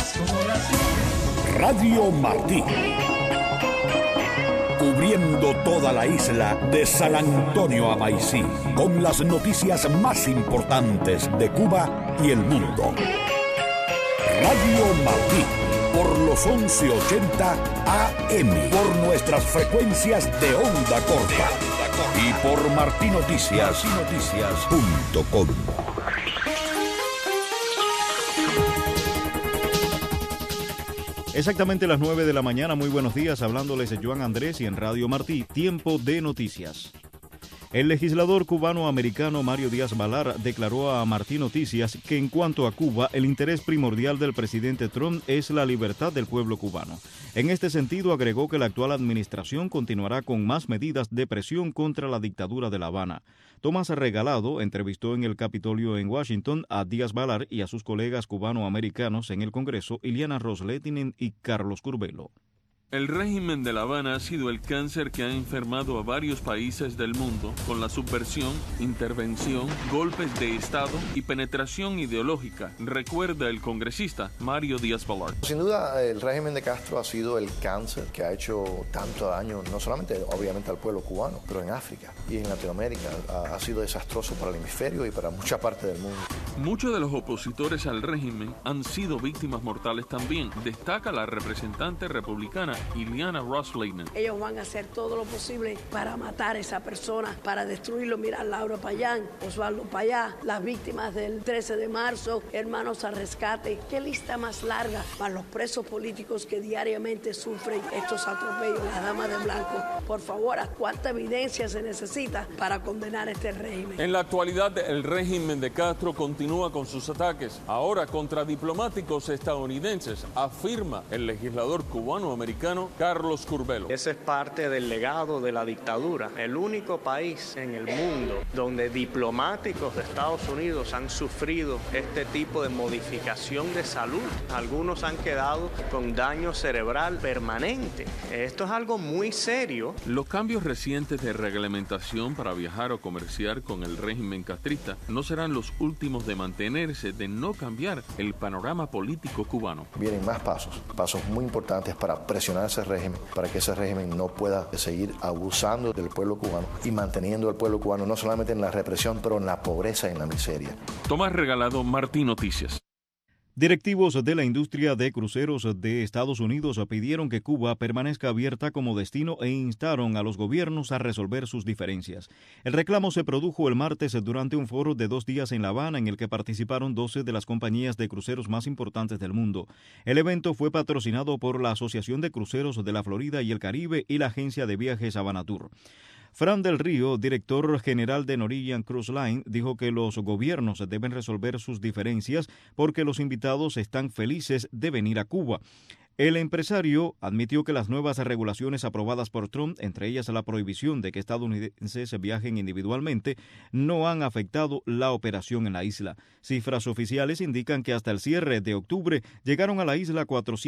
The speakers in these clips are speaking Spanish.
las corazones. Radio Martí. Cubriendo toda la isla de San Antonio a Maicí, con las noticias más importantes de Cuba y el mundo. Radio Martí, por los 1180 AM, por nuestras frecuencias de onda corta y por martinoticias.com. Exactamente las 9 de la mañana, muy buenos días, hablándoles Joan Andrés y en Radio Martí, tiempo de noticias. El legislador cubano-americano Mario Díaz-Balart declaró a Martí Noticias que en cuanto a Cuba, el interés primordial del presidente Trump es la libertad del pueblo cubano. En este sentido, agregó que la actual administración continuará con más medidas de presión contra la dictadura de La Habana. Tomás Regalado entrevistó en el Capitolio en Washington a Díaz-Balart y a sus colegas cubano-americanos en el Congreso, Iliana Ros-Lehtinen y Carlos Curbelo. El régimen de La Habana ha sido el cáncer que ha enfermado a varios países del mundo con la subversión, intervención, golpes de Estado y penetración ideológica, recuerda el congresista Mario Díaz-Balart. Sin duda, el régimen de Castro ha sido el cáncer que ha hecho tanto daño, no solamente obviamente al pueblo cubano, pero en África y en Latinoamérica. Ha sido desastroso para el hemisferio y para mucha parte del mundo. Muchos de los opositores al régimen han sido víctimas mortales también, destaca la representante republicana Iliana Ros-Lehtinen. Ellos van a hacer todo lo posible para matar a esa persona, para destruirlo. Mira, Laura Payán, Osvaldo Payá, las víctimas del 13 de marzo, Hermanos al Rescate. Qué lista más larga para los presos políticos que diariamente sufren estos atropellos. La dama de blanco, por favor, ¿a cuánta evidencia se necesita para condenar este régimen? En la actualidad, el régimen de Castro continúa con sus ataques, ahora contra diplomáticos estadounidenses, afirma el legislador cubano-americano Carlos Curbelo. Ese es parte del legado de la dictadura. El único país en el mundo donde diplomáticos de Estados Unidos han sufrido este tipo de modificación de salud. Algunos han quedado con daño cerebral permanente. Esto es algo muy serio. Los cambios recientes de reglamentación para viajar o comerciar con el régimen castrista no serán los últimos de mantenerse, de no cambiar el panorama político cubano. Vienen más pasos muy importantes para presionar ese régimen, para que ese régimen no pueda seguir abusando del pueblo cubano y manteniendo al pueblo cubano no solamente en la represión, pero en la pobreza y en la miseria. Tomás Regalado, Martí Noticias. Directivos de la industria de cruceros de Estados Unidos pidieron que Cuba permanezca abierta como destino e instaron a los gobiernos a resolver sus diferencias. El reclamo se produjo el martes durante un foro de 2 días en La Habana en el que participaron 12 de las compañías de cruceros más importantes del mundo. El evento fue patrocinado por la Asociación de Cruceros de la Florida y el Caribe y la agencia de viajes Habanatur. Fran del Río, director general de Norwegian Cruise Line, dijo que los gobiernos deben resolver sus diferencias porque los invitados están felices de venir a Cuba. El empresario admitió que las nuevas regulaciones aprobadas por Trump, entre ellas la prohibición de que estadounidenses viajen individualmente, no han afectado la operación en la isla. Cifras oficiales indican que hasta el cierre de octubre llegaron a la isla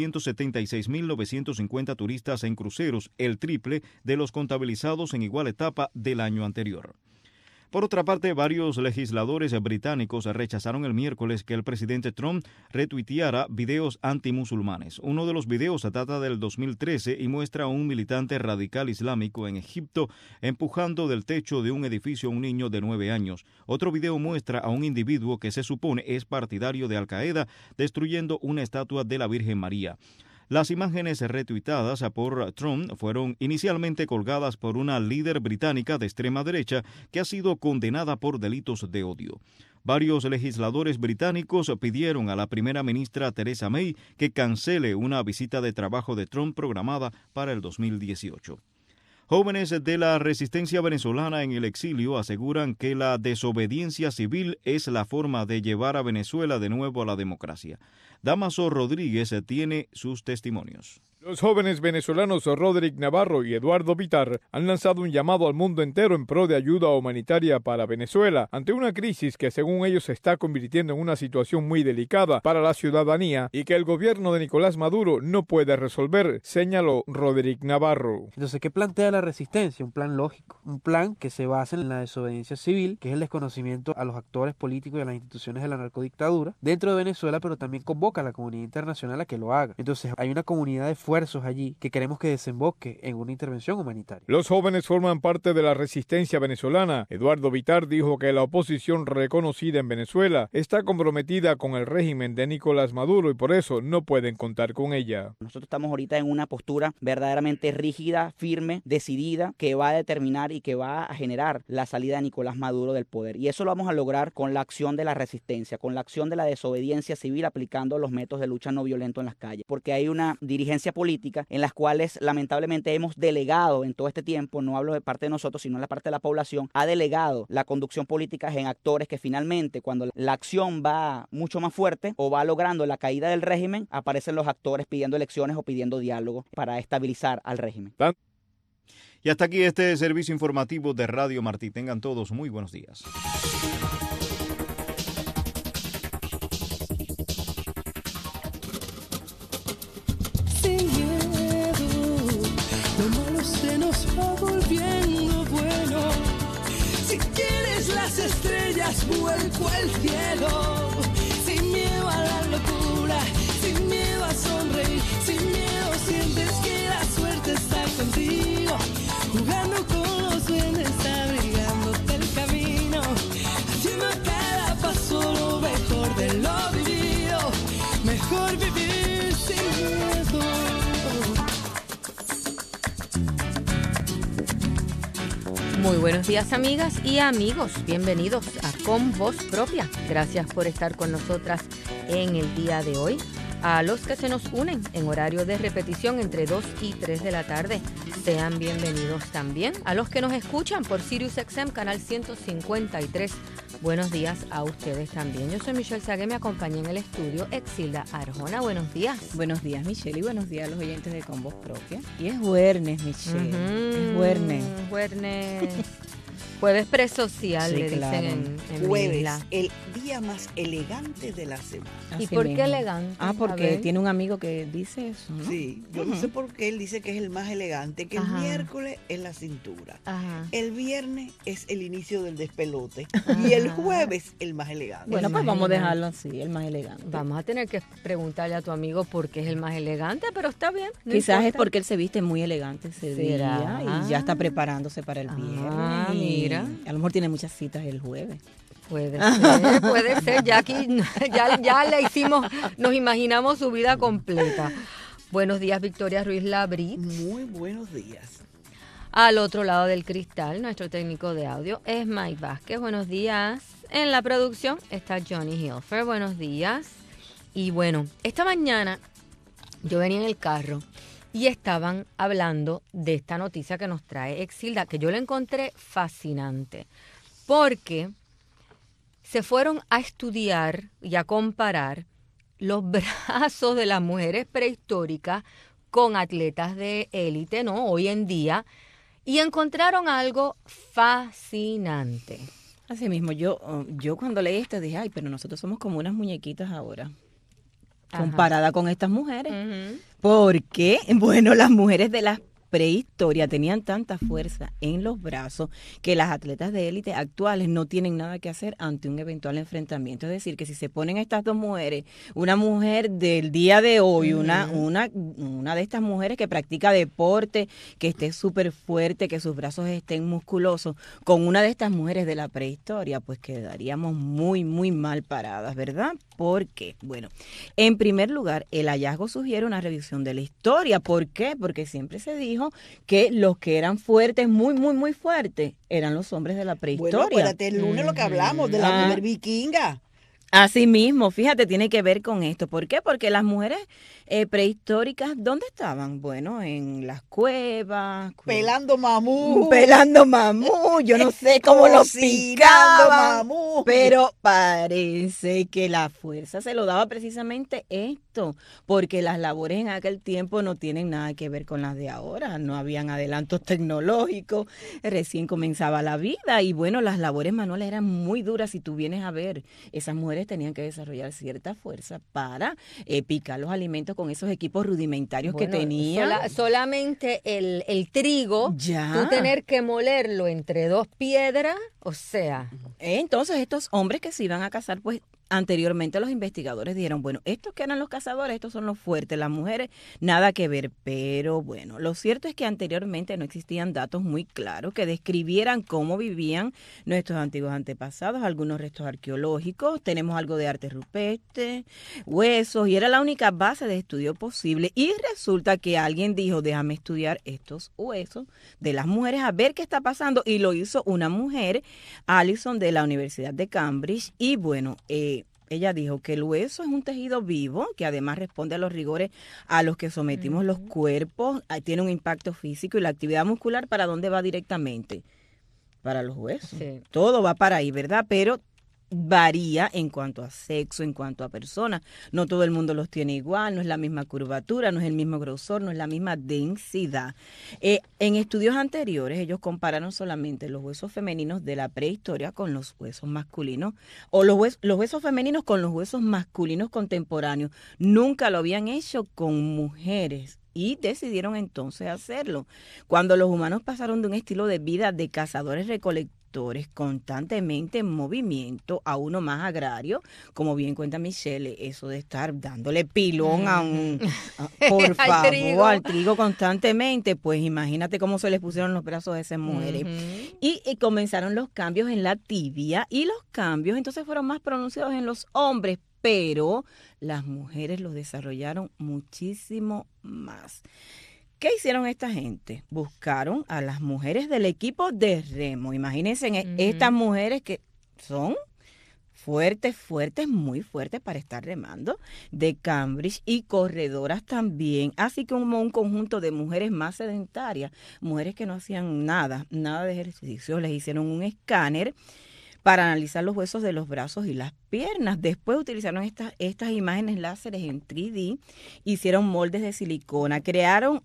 476.950 turistas en cruceros, el triple de los contabilizados en igual etapa del año anterior. Por otra parte, varios legisladores británicos rechazaron el miércoles que el presidente Trump retuiteara videos antimusulmanes. Uno de los videos data del 2013 y muestra a un militante radical islámico en Egipto empujando del techo de un edificio a un niño de 9 años. Otro video muestra a un individuo que se supone es partidario de Al-Qaeda destruyendo una estatua de la Virgen María. Las imágenes retuitadas por Trump fueron inicialmente colgadas por una líder británica de extrema derecha que ha sido condenada por delitos de odio. Varios legisladores británicos pidieron a la primera ministra Theresa May que cancele una visita de trabajo de Trump programada para el 2018. Jóvenes de la resistencia venezolana en el exilio aseguran que la desobediencia civil es la forma de llevar a Venezuela de nuevo a la democracia. Damaso Rodríguez tiene sus testimonios. Los jóvenes venezolanos Roderick Navarro y Eduardo Vitar han lanzado un llamado al mundo entero en pro de ayuda humanitaria para Venezuela ante una crisis que según ellos se está convirtiendo en una situación muy delicada para la ciudadanía y que el gobierno de Nicolás Maduro no puede resolver, señaló Roderick Navarro. Entonces, ¿qué plantea la resistencia? Un plan lógico, un plan que se basa en la desobediencia civil, que es el desconocimiento a los actores políticos y a las instituciones de la narcodictadura dentro de Venezuela, pero también convoca a la comunidad internacional a que lo haga. Entonces, hay una comunidad de esfuerzos allí que queremos que desemboque en una intervención humanitaria. Los jóvenes forman parte de la resistencia venezolana. Eduardo Vitar dijo que la oposición reconocida en Venezuela está comprometida con el régimen de Nicolás Maduro y por eso no pueden contar con ella. Nosotros estamos ahorita en una postura verdaderamente rígida, firme, decidida, que va a determinar y que va a generar la salida de Nicolás Maduro del poder. Y eso lo vamos a lograr con la acción de la resistencia, con la acción de la desobediencia civil, aplicando los métodos de lucha no violento en las calles. Porque hay una dirigencia política en las cuales lamentablemente hemos delegado en todo este tiempo, no hablo de parte de nosotros, sino de la parte de la población, ha delegado la conducción política en actores que finalmente cuando la acción va mucho más fuerte o va logrando la caída del régimen, aparecen los actores pidiendo elecciones o pidiendo diálogo para estabilizar al régimen. Y hasta aquí este servicio informativo de Radio Martí. Tengan todos muy buenos días. Se nos va volviendo bueno. Si quieres las estrellas, vuelco al cielo. Sin miedo a la locura, sin miedo a sonreír, sin miedo sientes que la suerte está contigo. Jugando con los duendes, abrigándote el camino, haciendo a cada paso lo mejor de lo vivido. Mejor vivir sin miedo. Muy buenos días, amigas y amigos. Bienvenidos a Con Voz Propia. Gracias por estar con nosotras en el día de hoy. A los que se nos unen en horario de repetición entre 2 y 3 de la tarde, sean bienvenidos también. A los que nos escuchan por SiriusXM, canal 153, buenos días a ustedes también. Yo soy Michelle Sagué, me acompaña en el estudio Exilda Arjona. Buenos días. Buenos días, Michelle, y buenos días a los oyentes de Con Voz Propia. Y es jueves, Michelle. Es jueves. Jueves presocial, sí, le claro. Dicen en Jueves, Isla. el día más elegante de la semana. ¿Y Así por mismo. qué elegante? Porque tiene un amigo que dice eso, ¿no? Sí, yo no sé por qué él dice que es el más elegante, que Ajá. el miércoles es la cintura, Ajá. el viernes es el inicio del despelote y el jueves el más elegante. Bueno, pues vamos a elegante. dejarlo así, el más elegante. Vamos a tener que preguntarle a tu amigo por qué es el más elegante, pero está bien. No Quizás es importa. porque él se viste muy elegante ese ¿Será? día y ya está preparándose para el viernes. Ah, mira. A lo mejor tiene muchas citas el jueves. Puede ser. Ya aquí ya le hicimos, nos imaginamos su vida completa. Buenos días, Victoria Ruiz Labrit. Muy buenos días. Al otro lado del cristal, nuestro técnico de audio es Mike Vázquez. Buenos días. En la producción está Johnny Hilfer. Buenos días. Y bueno, esta mañana yo venía en el carro y estaban hablando de esta noticia que nos trae Exilda, que yo la encontré fascinante, porque se fueron a estudiar y a comparar los brazos de las mujeres prehistóricas con atletas de élite, ¿no? Hoy en día, y encontraron algo fascinante. Así mismo, yo cuando leí esto dije, ay, pero nosotros somos como unas muñequitas ahora, comparada con estas mujeres. Uh-huh. Porque, bueno, las mujeres de la prehistoria tenían tanta fuerza en los brazos que las atletas de élite actuales no tienen nada que hacer ante un eventual enfrentamiento. Es decir, que si se ponen estas dos mujeres, una mujer del día de hoy, una de estas mujeres que practica deporte, que esté súper fuerte, que sus brazos estén musculosos, con una de estas mujeres de la prehistoria, pues quedaríamos muy, muy mal paradas, ¿verdad? Porque, bueno, en primer lugar, el hallazgo sugiere una revisión de la historia. ¿Por qué? Porque siempre se dijo que los que eran fuertes, muy, muy, muy fuertes, eran los hombres de la prehistoria. Bueno, acuérdate el lunes lo que hablamos de la mujer vikinga. Así mismo, fíjate, tiene que ver con esto. ¿Por qué? Porque las mujeres prehistóricas, ¿dónde estaban? Bueno, en las cuevas. Pelando mamú. Pelando mamú, yo no sé cómo los picaban. Mamú. Pero parece que la fuerza se lo daba precisamente esto. esto, porque las labores en aquel tiempo no tienen nada que ver con las de ahora, no habían adelantos tecnológicos, recién comenzaba la vida y bueno, las labores manuales eran muy duras. Si tú vienes a ver, esas mujeres tenían que desarrollar cierta fuerza para picar los alimentos con esos equipos rudimentarios que tenían. Solamente el trigo, tú tener que molerlo entre dos piedras, o sea. Entonces estos hombres que se iban a casar, pues anteriormente los investigadores dijeron, bueno, estos que eran los cazadores, estos son los fuertes, las mujeres, nada que ver. Pero bueno, lo cierto es que anteriormente no existían datos muy claros que describieran cómo vivían nuestros antiguos antepasados, algunos restos arqueológicos, tenemos algo de arte rupestre, huesos, y era la única base de estudio posible. Y resulta que alguien dijo, déjame estudiar estos huesos de las mujeres a ver qué está pasando, y lo hizo una mujer, Allison, de la Universidad de Cambridge, y bueno, ella dijo que el hueso es un tejido vivo que además responde a los rigores a los que sometimos los cuerpos, tiene un impacto físico y la actividad muscular, ¿para dónde va directamente? Para los huesos. Sí. Todo va para ahí, ¿verdad? Pero varía en cuanto a sexo, en cuanto a personas. No todo el mundo los tiene igual, no es la misma curvatura, no es el mismo grosor, no es la misma densidad. En estudios anteriores ellos compararon solamente los huesos femeninos de la prehistoria con los huesos masculinos, o los huesos femeninos con los huesos masculinos contemporáneos. Nunca lo habían hecho con mujeres. Y decidieron entonces hacerlo. Cuando los humanos pasaron de un estilo de vida de cazadores-recolectores constantemente en movimiento a uno más agrario, como bien cuenta Michelle, eso de estar dándole pilón por favor, al trigo constantemente, pues imagínate cómo se les pusieron los brazos a esas mujeres. Y comenzaron los cambios en la tibia, y los cambios entonces fueron más pronunciados en los hombres, pero las mujeres los desarrollaron muchísimo más. ¿Qué hicieron esta gente? Buscaron a las mujeres del equipo de remo. Imagínense estas mujeres que son fuertes, muy fuertes para estar remando, de Cambridge, y corredoras también, así como un conjunto de mujeres más sedentarias, mujeres que no hacían nada de ejercicio. Les hicieron un escáner para analizar los huesos de los brazos y las piernas. Después utilizaron estas imágenes láseres en 3D, hicieron moldes de silicona, crearon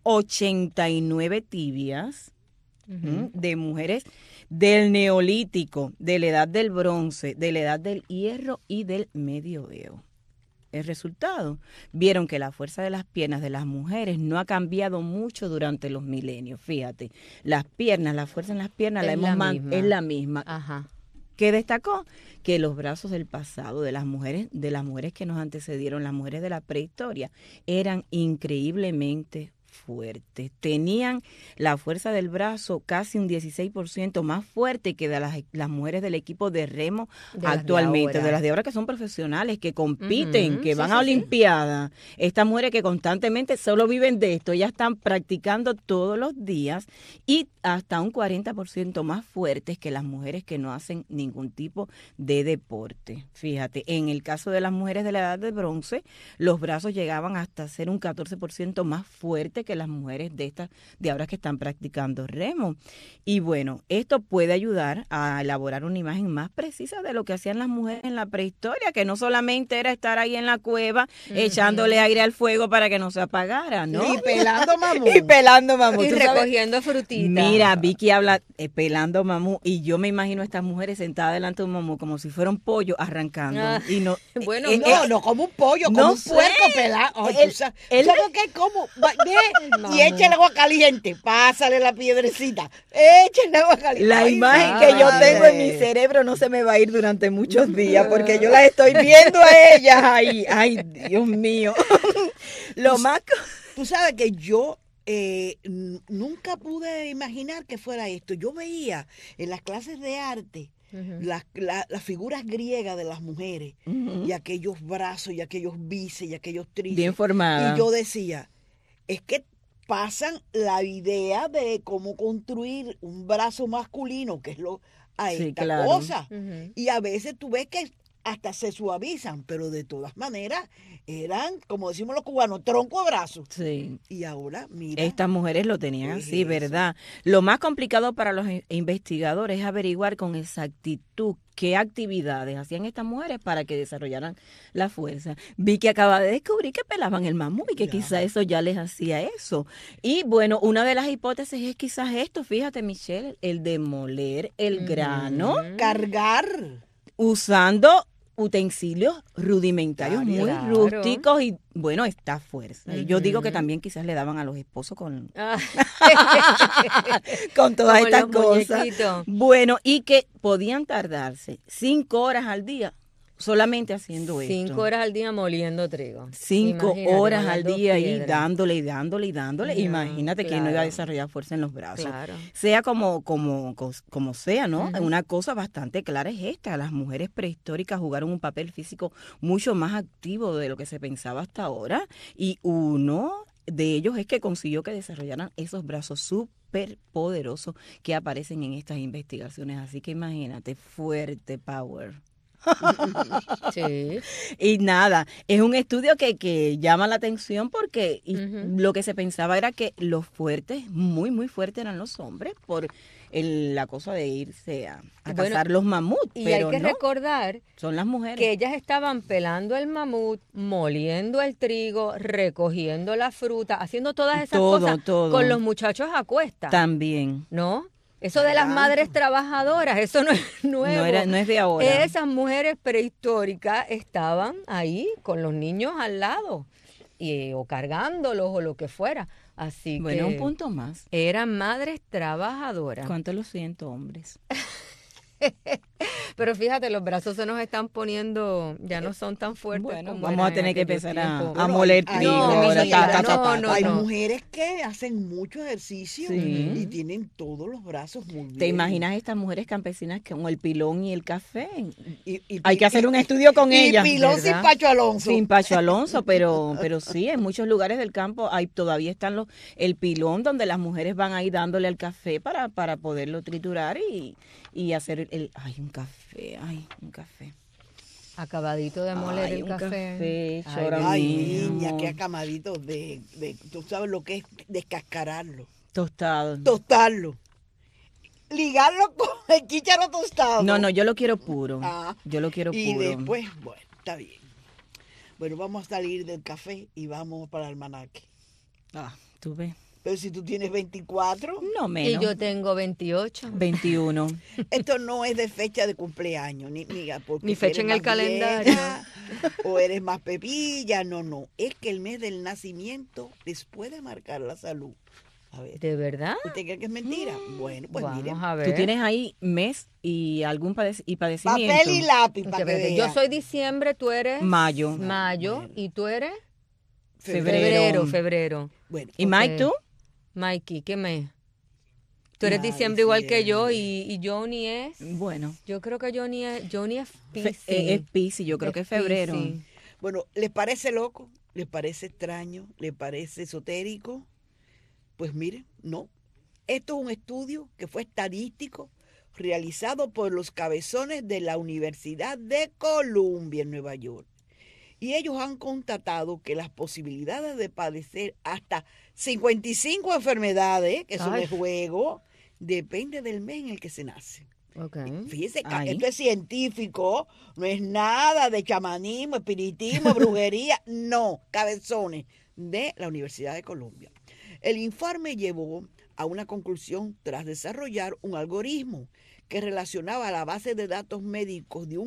89 tibias de mujeres del Neolítico, de la Edad del Bronce, de la Edad del Hierro y del Medioevo. El resultado, vieron que la fuerza de las piernas de las mujeres no ha cambiado mucho durante los milenios. Fíjate, la fuerza en las piernas es la misma. Ajá. ¿Qué destacó? Que los brazos del pasado de las mujeres que nos antecedieron, las mujeres de la prehistoria, eran increíblemente fuertes. Tenían la fuerza del brazo casi un 16% más fuerte que de las mujeres del equipo de remo actualmente, de las de ahora que son profesionales, que compiten, que van a Olimpiadas. Estas mujeres que constantemente solo viven de esto, ya están practicando todos los días, y hasta un 40% más fuertes que las mujeres que no hacen ningún tipo de deporte. Fíjate, en el caso de las mujeres de la Edad del Bronce, los brazos llegaban hasta ser un 14% más fuerte que las mujeres de ahora que están practicando remo. Y bueno, esto puede ayudar a elaborar una imagen más precisa de lo que hacían las mujeres en la prehistoria, que no solamente era estar ahí en la cueva echándole aire al fuego para que no se apagara, ¿no? Y pelando mamú. Y recogiendo frutitas. Mira, Vicky habla pelando mamú, y yo me imagino a estas mujeres sentadas delante de un mamú como si fuera un pollo arrancando. Y no, bueno, no como un pollo, como un puerco pelado. ¿Sabes qué? Como y échale agua caliente, pásale la piedrecita, échale agua caliente. La imagen que yo tengo en mi cerebro no se me va a ir durante muchos días, porque yo las estoy viendo a ellas ahí. Ay, Dios mío. Tú sabes que yo nunca pude imaginar que fuera esto. Yo veía en las clases de arte las figuras griegas de las mujeres, y aquellos brazos y aquellos bíceps y aquellos tríceps. Bien formadas. Y yo decía, es que pasan la idea de cómo construir un brazo masculino, que es esta cosa. Y a veces tú ves que hasta se suavizan, pero de todas maneras eran, como decimos los cubanos, tronco de brazo. Sí. Y ahora, mira. Estas mujeres lo tenían ¿qué así, es eso? ¿verdad? Lo más complicado para los investigadores es averiguar con exactitud qué actividades hacían estas mujeres para que desarrollaran la fuerza. Vi que acaba de descubrir que pelaban el mamut y que quizá eso ya les hacía eso. Y bueno, una de las hipótesis es quizás esto, fíjate, Michelle, el de moler el grano. Cargar. Usando utensilios rudimentarios, muy Claro. rústicos y bueno, esta fuerza. Y yo digo que también quizás le daban a los esposos con, con todas Como estas los cosas. muñequitos. Bueno, y que podían tardarse 5 horas al día solamente haciendo esto. 5 horas al día moliendo trigo. 5 Imagínate, horas con las al dos día y piedras. dándole y dándole y dándole. No, Imagínate que no iba a claro. desarrollar fuerza en los brazos. Claro. Sea como sea, ¿no? Ujú. Una cosa bastante clara es esta. Las mujeres prehistóricas jugaron un papel físico mucho más activo de lo que se pensaba hasta ahora. Y uno de ellos es que consiguió que desarrollaran esos brazos súper poderosos que aparecen en estas investigaciones. Así que imagínate, fuerte power. Sí. Y nada, es un estudio que llama la atención porque Ujú. lo que se pensaba era que los fuertes, muy, muy fuertes eran los hombres por la cosa de irse a Bueno, cazar los mamuts, Y pero hay que no, recordar son las mujeres. que ellas estaban pelando el mamut, moliendo el trigo, recogiendo la fruta, haciendo todas esas Todo, cosas todo. con los muchachos a cuestas, También. ¿no? Eso de las madres trabajadoras, eso no es nuevo. No es de ahora. Esas mujeres prehistóricas estaban ahí con los niños al lado o cargándolos o lo que fuera. Así Bueno, que un punto más. eran madres trabajadoras. ¿Cuánto lo siento, hombres? Pero fíjate, los brazos se nos están poniendo, ya no son tan fuertes. Bueno, como vamos eran a tener en que aquellos empezar a tiempos. moler hay- trigo. no, ahora, mijita, ta, ta, ta, ta, no, Hay ta. mujeres que hacen mucho ejercicio Sí. y tienen todos los brazos muy bien. ¿Te imaginas estas mujeres campesinas con el pilón y el café? Y Hay que hacer un estudio con ellas. pilón sin ¿verdad? Pacho Alonso. Sin Pacho Alonso, pero sí, en muchos lugares del campo todavía están el pilón donde las mujeres van ahí dándole al café para poderlo triturar y hacer un café. Acabadito de moler Ay, el un café. café, chora Ay, mío. niña, qué acamadito tú sabes lo que es descascararlo, Tostado. tostarlo, ligarlo con el chícharo tostado. No, yo lo quiero puro. Ah, Yo lo quiero y puro. después, bueno, está bien. Bueno, vamos a salir del café y vamos para el almanaque. Tú ves. Pero si tú tienes 24, No Y menos. yo tengo 28. 21. esto no es de fecha de cumpleaños, ni porque Ni fecha eres en el más calendario. vieja o eres más pepilla, no. Es que el mes del nacimiento les puede marcar la salud. A ver, ¿De verdad? ¿usted cree que es mentira? Bueno, pues Vamos miren. a ver. Tú tienes ahí mes y algún padecimiento. Papel y lápiz para que Espérate, yo vea. soy diciembre, tú eres Mayo. mayo y tú eres Febrero. febrero. Bueno, ¿Y Mike, tú? Mikey, ¿qué mes? Tú eres Ah, diciembre igual que yo diciembre. y Johnny es. Bueno. Yo creo que Johnny es Piscis. Es Piscis, yo creo que es febrero. Piscis. bueno, ¿les parece loco? ¿Les parece extraño? ¿Les parece esotérico? Pues miren, no. Esto es un estudio que fue estadístico realizado por los cabezones de la Universidad de Columbia en Nueva York. Y ellos han constatado que las posibilidades de padecer hasta 55 enfermedades, que son Ay. de juego, depende del mes en el que se nace. Ok. Fíjese, Ay. esto es científico, no es nada de chamanismo, espiritismo, brujería, no, cabezones de la Universidad de Columbia. El informe llevó a una conclusión tras desarrollar un algoritmo que relacionaba la base de datos médicos de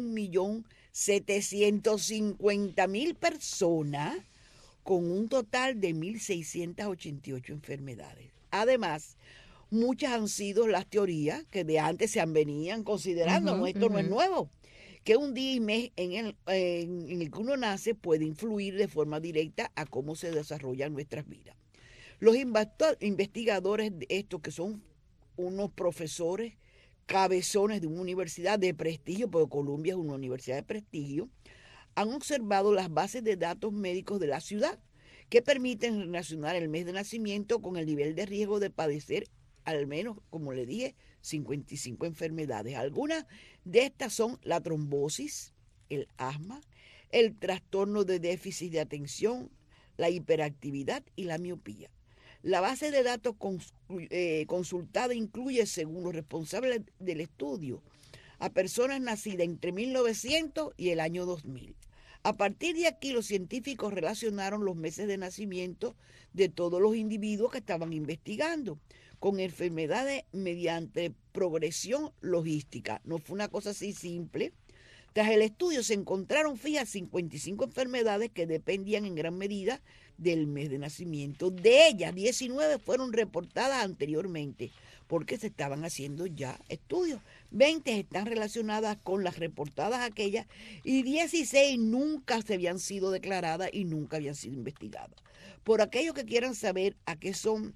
1.750.000 personas con un total de 1.688 enfermedades. Además, muchas han sido las teorías que de antes se venían considerando, no, esto no es nuevo, que un día y mes en el que uno nace puede influir de forma directa a cómo se desarrollan nuestras vidas. Los investigadores de esto, que son unos profesores cabezones de una universidad de prestigio, porque Columbia es una universidad de prestigio, han observado las bases de datos médicos de la ciudad que permiten relacionar el mes de nacimiento con el nivel de riesgo de padecer al menos, como le dije, 55 enfermedades. Algunas de estas son la trombosis, el asma, el trastorno de déficit de atención, la hiperactividad y la miopía. La base de datos consultada incluye, según los responsables del estudio, a personas nacidas entre 1900 y el año 2000. A partir de aquí, los científicos relacionaron los meses de nacimiento de todos los individuos que estaban investigando con enfermedades mediante progresión logística. No fue una cosa así simple. Tras el estudio se encontraron, fíjate, 55 enfermedades que dependían en gran medida del mes de nacimiento. De ellas, 19 fueron reportadas anteriormente porque se estaban haciendo ya estudios. 20 están relacionadas con las reportadas aquellas y 16 nunca se habían sido declaradas y nunca habían sido investigadas. Por aquellos que quieran saber a qué son,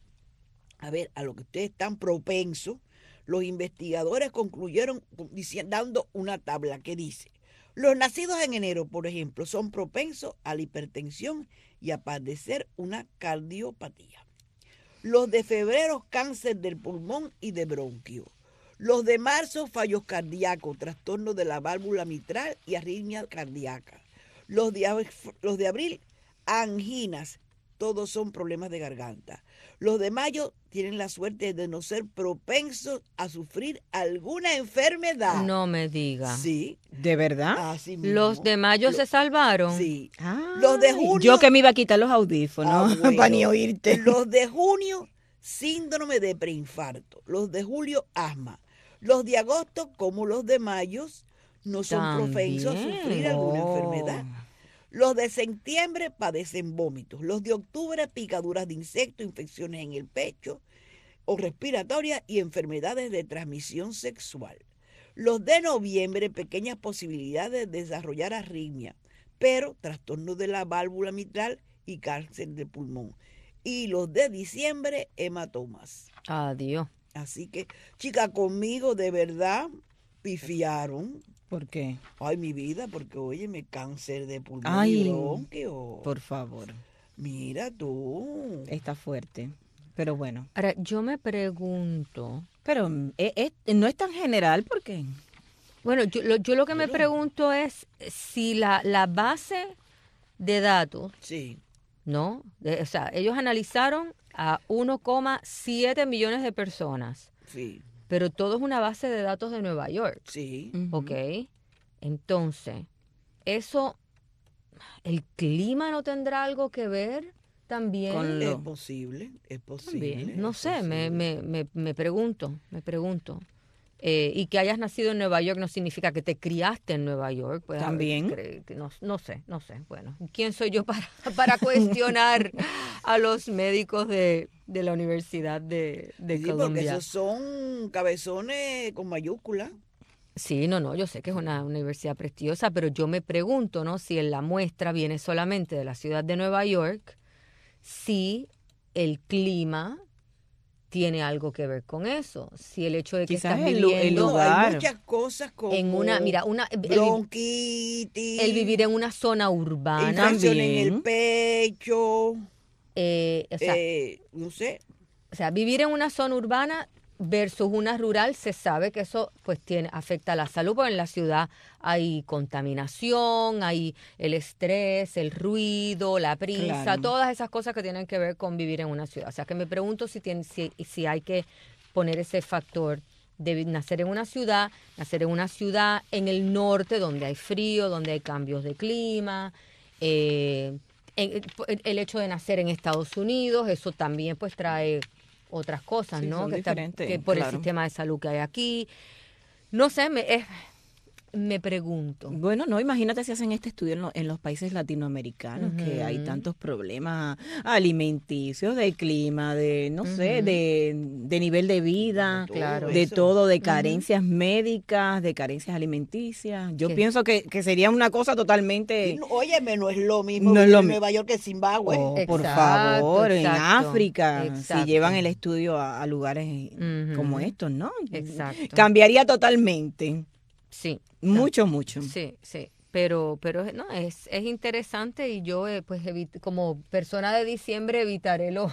a lo que ustedes están propensos, los investigadores concluyeron dando una tabla que dice: los nacidos en enero, por ejemplo, son propensos a la hipertensión y a padecer una cardiopatía. Los de febrero, cáncer del pulmón y de bronquio. Los de marzo, fallos cardíacos, trastorno de la válvula mitral y arritmia cardíaca. Los de abril, anginas, todos son problemas de garganta. Los de mayo tienen la suerte de no ser propensos a sufrir alguna enfermedad. No me diga. Sí. ¿De verdad? Así mismo. ¿Los de mayo se salvaron? Sí. Ah, Los de junio. Yo que me iba a quitar los audífonos Bueno. para ni oírte. Los de junio, síndrome de preinfarto. Los de julio, asma. Los de agosto, como los de mayo, no son propensos a sufrir alguna enfermedad. Los de septiembre padecen vómitos. Los de octubre, picaduras de insectos, infecciones en el pecho o respiratorias y enfermedades de transmisión sexual. Los de noviembre, pequeñas posibilidades de desarrollar arritmia, pero trastornos de la válvula mitral y cáncer de pulmón. Y los de diciembre, hematomas. Adiós. Así que, chica, conmigo de verdad pifiaron. ¿Por qué? Ay, mi vida, porque óyeme, cáncer de pulmón Ay, y bronquio. por favor. Mira tú. Está fuerte, pero bueno. Ahora, yo me pregunto... Pero no es tan general, ¿por qué? Bueno, yo lo que me pregunto es si la base de datos, sí, ¿no? O sea, ellos analizaron a 1,7 millones de personas. Sí. Pero todo es una base de datos de Nueva York. Sí. Ok. Entonces, eso, ¿el clima no tendrá algo que ver también? Es posible, es posible. También. No sé, me pregunto. Y que hayas nacido en Nueva York no significa que te criaste en Nueva York. Pues, también. No sé. Bueno, ¿quién soy yo para cuestionar a los médicos de la Universidad de Columbia? Porque esos son cabezones con mayúsculas. Sí, no, yo sé que es una universidad prestigiosa, pero yo me pregunto, ¿no? Si en la muestra viene solamente de la ciudad de Nueva York, si el clima tiene algo que ver con eso. Si el hecho de que quizás estás viviendo el lugar. Hay muchas cosas como en una bronquitis, el vivir en una zona urbana, infección en el pecho, no sé. O sea, vivir en una zona urbana versus una rural, se sabe que eso pues afecta a la salud, porque en la ciudad hay contaminación, hay el estrés, el ruido, la prisa, claro, todas esas cosas que tienen que ver con vivir en una ciudad. O sea, que me pregunto si hay que poner ese factor de nacer en una ciudad en el norte donde hay frío, donde hay cambios de clima, el hecho de nacer en Estados Unidos, eso también pues trae otras cosas, sí, ¿no? Que por claro, el sistema de salud que hay aquí. No sé, me pregunto. Bueno, no, imagínate si hacen este estudio en los países latinoamericanos, que hay tantos problemas alimenticios, de clima, de, no sé, de nivel de vida, claro, de todo, de carencias médicas, de carencias alimenticias. Yo pienso que sería una cosa totalmente... Óyeme, no es lo mismo en Nueva York que Zimbabue. Por favor, en África, si llevan el estudio a lugares como estos, ¿no? Exacto. Cambiaría totalmente. Sí. Mucho. Sí. Pero no, es interesante y yo, pues, como persona de diciembre, evitaré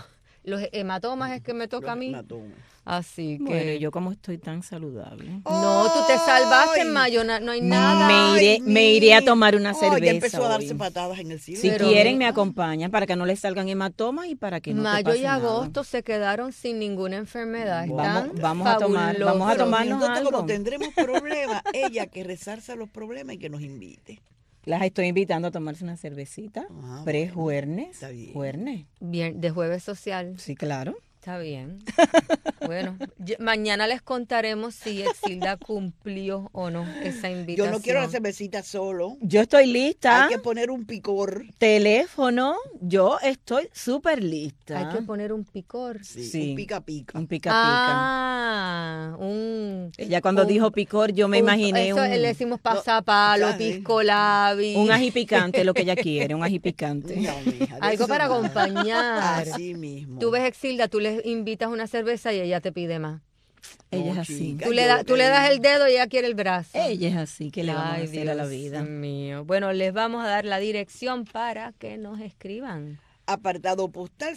Los hematomas es que me toca a mí. Así que... Bueno, yo como estoy tan saludable. No, tú te salvaste en mayo, no hay nada. Me iré a tomar una cerveza. Ya empezó a darse hoy. patadas en el cielo. Si quieren, me acompañan para que no les salgan hematomas y para que no te Mayo pase y agosto se quedaron sin ninguna enfermedad. Vamos a tomarnos algo. Como tendremos problemas, ella que rezarse los problemas y que nos invite. Las estoy invitando a tomarse una cervecita. Pre-juernes. Juernes. Bien, de jueves social. Sí, claro. Está bien. Bueno, mañana les contaremos si Exilda cumplió o no esa invitación. Yo no quiero la cervecita solo. Yo estoy lista. Hay que poner un picor. Teléfono. Yo estoy súper lista. Hay que poner un picor. Sí. Un pica-pica. Un pica-pica. Ah, Ella cuando dijo picor, yo me imaginé eso le decimos pasapalo, pisco labi. Un ají picante, lo que ella quiere, un ají picante. No, mija, algo para acompañar. Así mismo. Tú ves, Exilda, tú le invitas una cerveza y ella te pide más. Ella es así. Tú le das el dedo y ella quiere el brazo. Ella es así, que le vamos a hacer a la vida. Dios mío. Bueno, les vamos a dar la dirección para que nos escriban. Apartado postal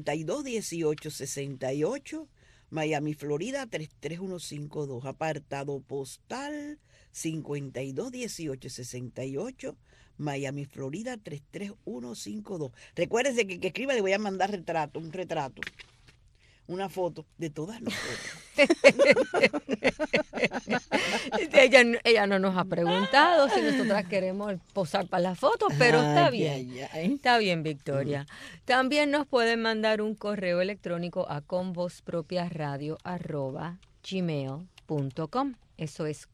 521868, Miami, Florida 33152. Apartado postal 521868, Miami, Florida 33152. Recuérdense que escriba le voy a mandar un retrato. Una foto de todas nosotros. ella no nos ha preguntado si nosotras queremos posar para la foto, pero está bien. Está bien, Victoria. También nos pueden mandar un correo electrónico a convozpropiaradio@gmail.com. Eso es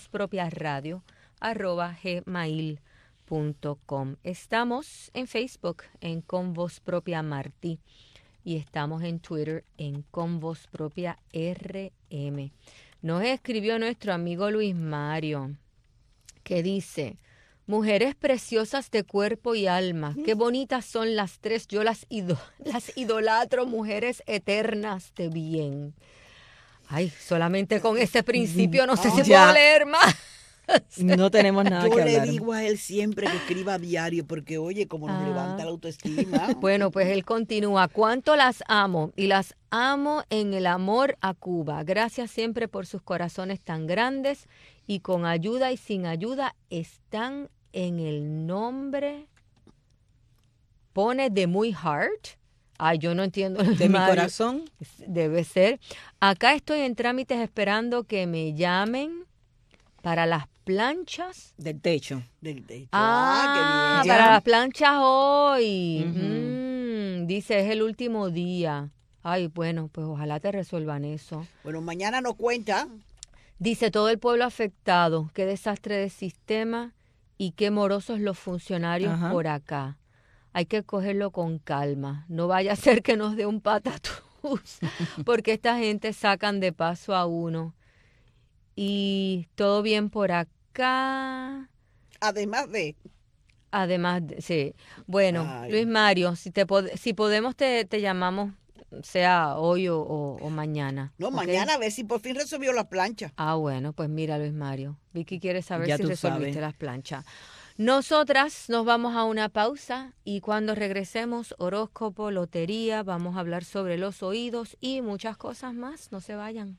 convozpropiaradio@gmail.com. Estamos en Facebook en Con Voz Propia Martí. Y estamos en Twitter en Con Voz Propia RM. Nos escribió nuestro amigo Luis Mario, que dice: mujeres preciosas de cuerpo y alma, qué bonitas son las tres, yo las idolatro, mujeres eternas de bien. Ay, solamente con ese principio no sé si puedo leer más. No tenemos nada que hablar. Yo le digo a él siempre que escriba diario, porque oye, como nos levanta la autoestima. Bueno, pues él continúa. Cuánto las amo, y las amo en el amor a Cuba. Gracias siempre por sus corazones tan grandes, y con ayuda y sin ayuda están en el nombre. Pone de muy heart. Ay, yo no entiendo. De mi corazón. Debe ser. Acá estoy en trámites esperando que me llamen para las planchas del techo. Qué bien. Para las planchas hoy. Dice, es el último día. Ay, bueno, pues ojalá te resuelvan eso. Bueno, mañana nos cuenta. Dice, todo el pueblo afectado, qué desastre de sistema y qué morosos los funcionarios por acá. Hay que cogerlo con calma. No vaya a ser que nos dé un patatús, porque esta gente sacan de paso a uno. Y todo bien por acá. Además de, sí. Bueno, ay. Luis Mario, si podemos te llamamos, sea hoy o mañana. No, ¿okay? Mañana a ver si por fin resolvió las planchas. Ah, bueno, pues mira, Luis Mario. Vicky quiere saber si resolviste las planchas. Nosotras nos vamos a una pausa y cuando regresemos, horóscopo, lotería, vamos a hablar sobre los oídos y muchas cosas más. No se vayan.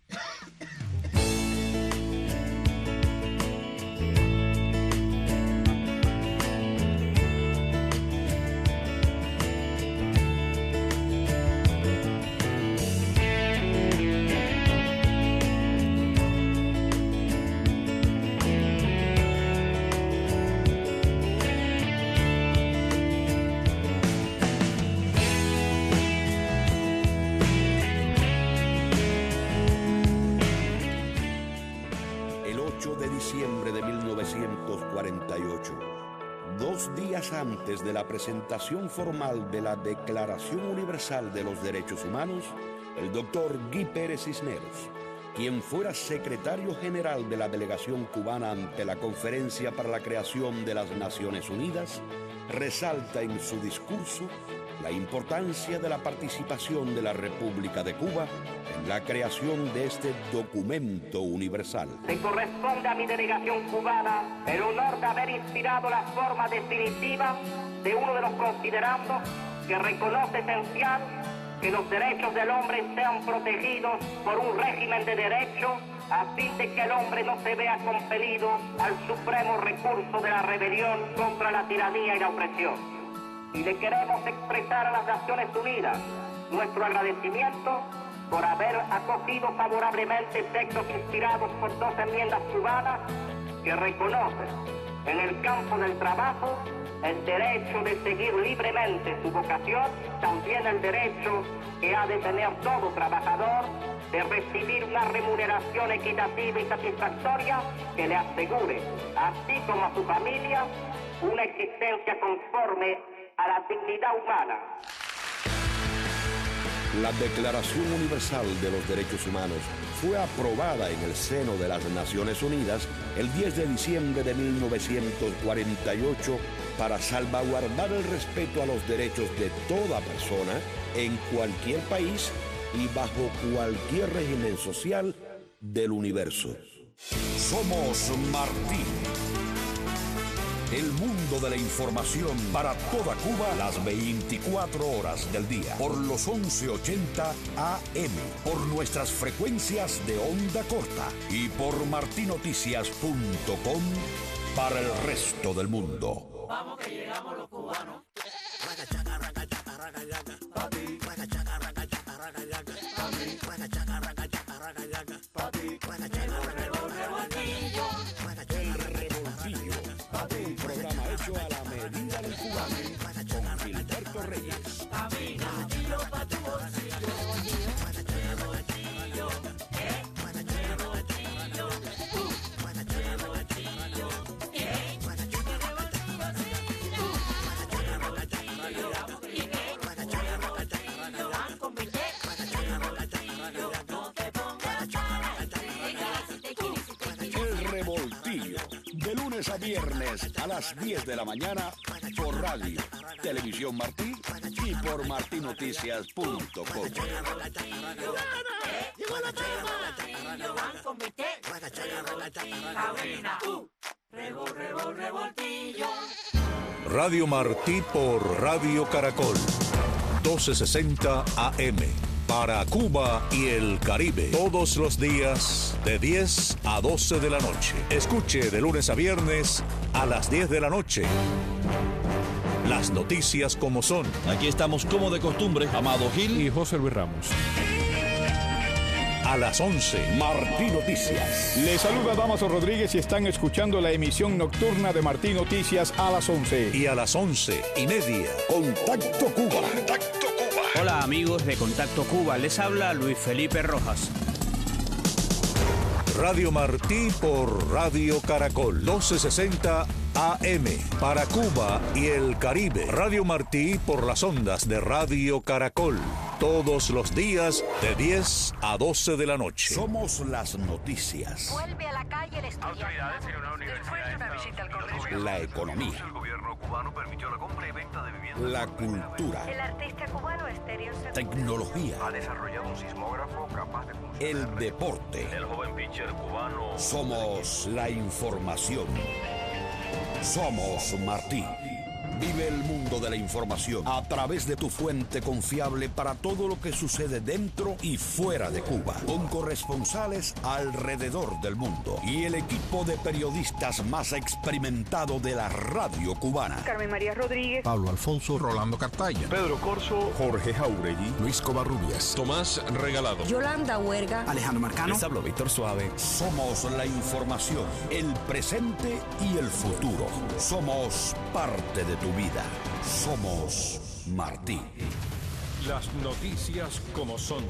Diciembre de 1948, 2 días antes de la presentación formal de la Declaración Universal de los Derechos Humanos, el doctor Guy Pérez Cisneros, quien fuera secretario general de la delegación cubana ante la Conferencia para la Creación de las Naciones Unidas, resalta en su discurso la importancia de la participación de la República de Cuba en la creación de este documento universal. Me corresponde a mi delegación cubana el honor de haber inspirado la forma definitiva de uno de los considerandos que reconoce esencial que los derechos del hombre sean protegidos por un régimen de derecho, a fin de que el hombre no se vea compelido al supremo recurso de la rebelión contra la tiranía y la opresión. Y le queremos expresar a las Naciones Unidas nuestro agradecimiento por haber acogido favorablemente textos inspirados por 2 enmiendas cubanas que reconocen en el campo del trabajo el derecho de seguir libremente su vocación, también el derecho que ha de tener todo trabajador de recibir una remuneración equitativa y satisfactoria que le asegure, así como a su familia, una existencia conforme a la dignidad humana. La Declaración Universal de los Derechos Humanos fue aprobada en el seno de las Naciones Unidas el 10 de diciembre de 1948 para salvaguardar el respeto a los derechos de toda persona en cualquier país y bajo cualquier régimen social del universo. Somos Martí. El mundo de la información para toda Cuba las 24 horas del día por los 1180 AM, por nuestras frecuencias de onda corta y por martinoticias.com para el resto del mundo. Vamos que llegamos los cubanos. Un programa hecho a la medida del cubano con Gilberto Reyes. El Revoltillo, de lunes a viernes a las 10 de la mañana por radio, Televisión Martí y por martinoticias.com. Radio Martí por Radio Caracol, 1260 AM. Para Cuba y el Caribe, todos los días de 10 a 12 de la noche. Escuche de lunes a viernes a las 10 de la noche. Las noticias como son. Aquí estamos como de costumbre, Amado Gil y José Luis Ramos. A las 11, Martí Noticias. Les saluda Damaso Rodríguez y están escuchando la emisión nocturna de Martí Noticias a las 11. Y a las 11:30, Contacto Cuba. Contacto Cuba. Hola amigos de Contacto Cuba, les habla Luis Felipe Rojas. Radio Martí por Radio Caracol, 1260 AM. Para Cuba y el Caribe, Radio Martí por las ondas de Radio Caracol. Todos los días de 10 a 12 de la noche. Somos las noticias. Vuelve a la calle el estudiante. Autoridades en una universidad. Después de una visita al Congreso. La economía. El gobierno cubano permitió la compra y venta de viviendas. La cultura. El artista cubano Estéreo Segundo Tecnología. Ha desarrollado un sismógrafo capaz de funcionar. El deporte. El joven pitcher cubano. Somos la información. Somos Martí. Vive el mundo de la información a través de tu fuente confiable para todo lo que sucede dentro y fuera de Cuba, con corresponsales alrededor del mundo y el equipo de periodistas más experimentado de la radio cubana. Carmen María Rodríguez, Pablo Alfonso, Rolando Cartaya, Pedro Corso, Jorge Jauregui, Luis Covarrubias, Tomás Regalado, Yolanda Huerga, Alejandro Marcano. Les hablo Víctor Suave. Somos la información, el presente y el futuro. Somos parte de tu vida. Somos Martí. Las noticias como son.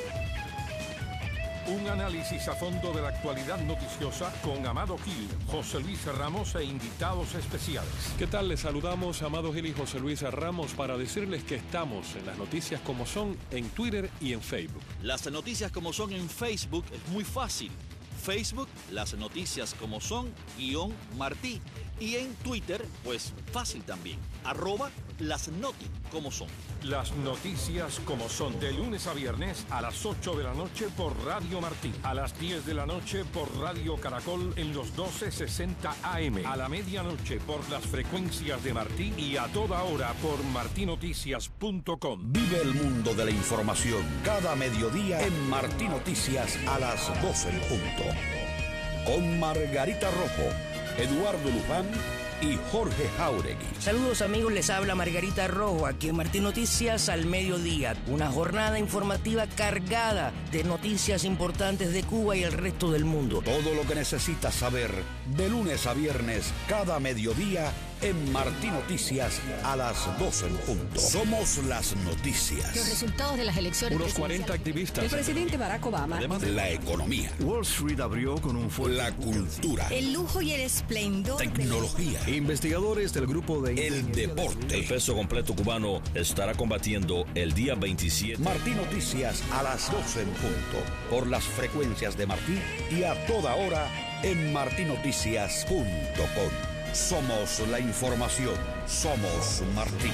Un análisis a fondo de la actualidad noticiosa con Amado Gil, José Luis Ramos e invitados especiales. ¿Qué tal? Les saludamos Amado Gil y José Luis Ramos para decirles que estamos en las noticias como son en Twitter y en Facebook. Las noticias como son en Facebook es muy fácil. Facebook, las noticias como son, _Martí. Y en Twitter, pues fácil también, @lasnoti como son. Las noticias como son, de lunes a viernes a las 8 de la noche por Radio Martí, a las 10 de la noche por Radio Caracol en los 1260 AM, a la medianoche por las frecuencias de Martí y a toda hora por martinoticias.com. Vive el mundo de la información cada mediodía en Martí Noticias a las 12 en punto. Con Margarita Rojo, Eduardo Luján y Jorge Jauregui. Saludos amigos, les habla Margarita Rojo, aquí en Martín Noticias al mediodía. Una jornada informativa cargada de noticias importantes de Cuba y el resto del mundo. Todo lo que necesitas saber de lunes a viernes cada mediodía en Martín Noticias a las 12 en punto. Somos las noticias. Los resultados de las elecciones. Unos 40 activistas. El presidente Barack Obama. Además, la economía. Wall Street abrió con un fuerte. La cultura. El lujo y el esplendor. Tecnología. Investigadores del grupo de... El deporte. El peso completo cubano estará combatiendo el día 27. Martín Noticias a las 12 en punto. Por las frecuencias de Martí y a toda hora en martinoticias.com. Somos la información. Somos Martí.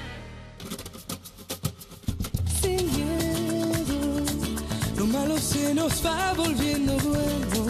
Sin miedo, lo malo se nos va volviendo bueno.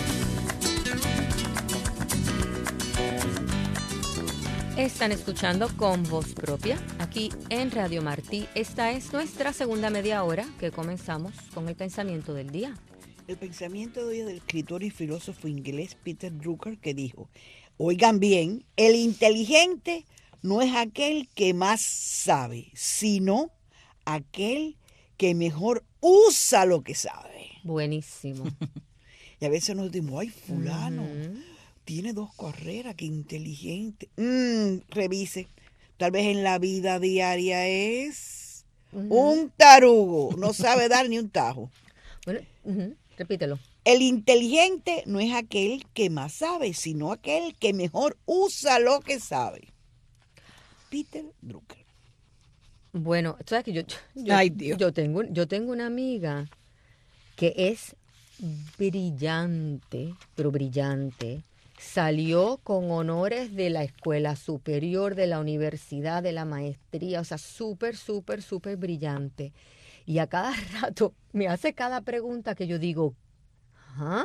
Están escuchando Con Voz Propia, aquí en Radio Martí. Esta es nuestra segunda media hora que comenzamos con el pensamiento del día. El pensamiento de hoy es del escritor y filósofo inglés Peter Drucker, que dijo: oigan bien, el inteligente no es aquel que más sabe, sino aquel que mejor usa lo que sabe. Buenísimo. Y a veces nos decimos, ay, fulano, tiene 2 carreras, qué inteligente. Revise. Tal vez en la vida diaria es un tarugo, no sabe dar ni un tajo. Bueno, repítelo. El inteligente no es aquel que más sabe, sino aquel que mejor usa lo que sabe. Peter Drucker. Bueno, tú sabes que Ay, Dios. yo tengo una amiga que es brillante, pero brillante. Salió con honores de la escuela superior, de la universidad, de la maestría, o sea, súper, súper, súper brillante. Y a cada rato me hace cada pregunta que yo digo, ¿ah?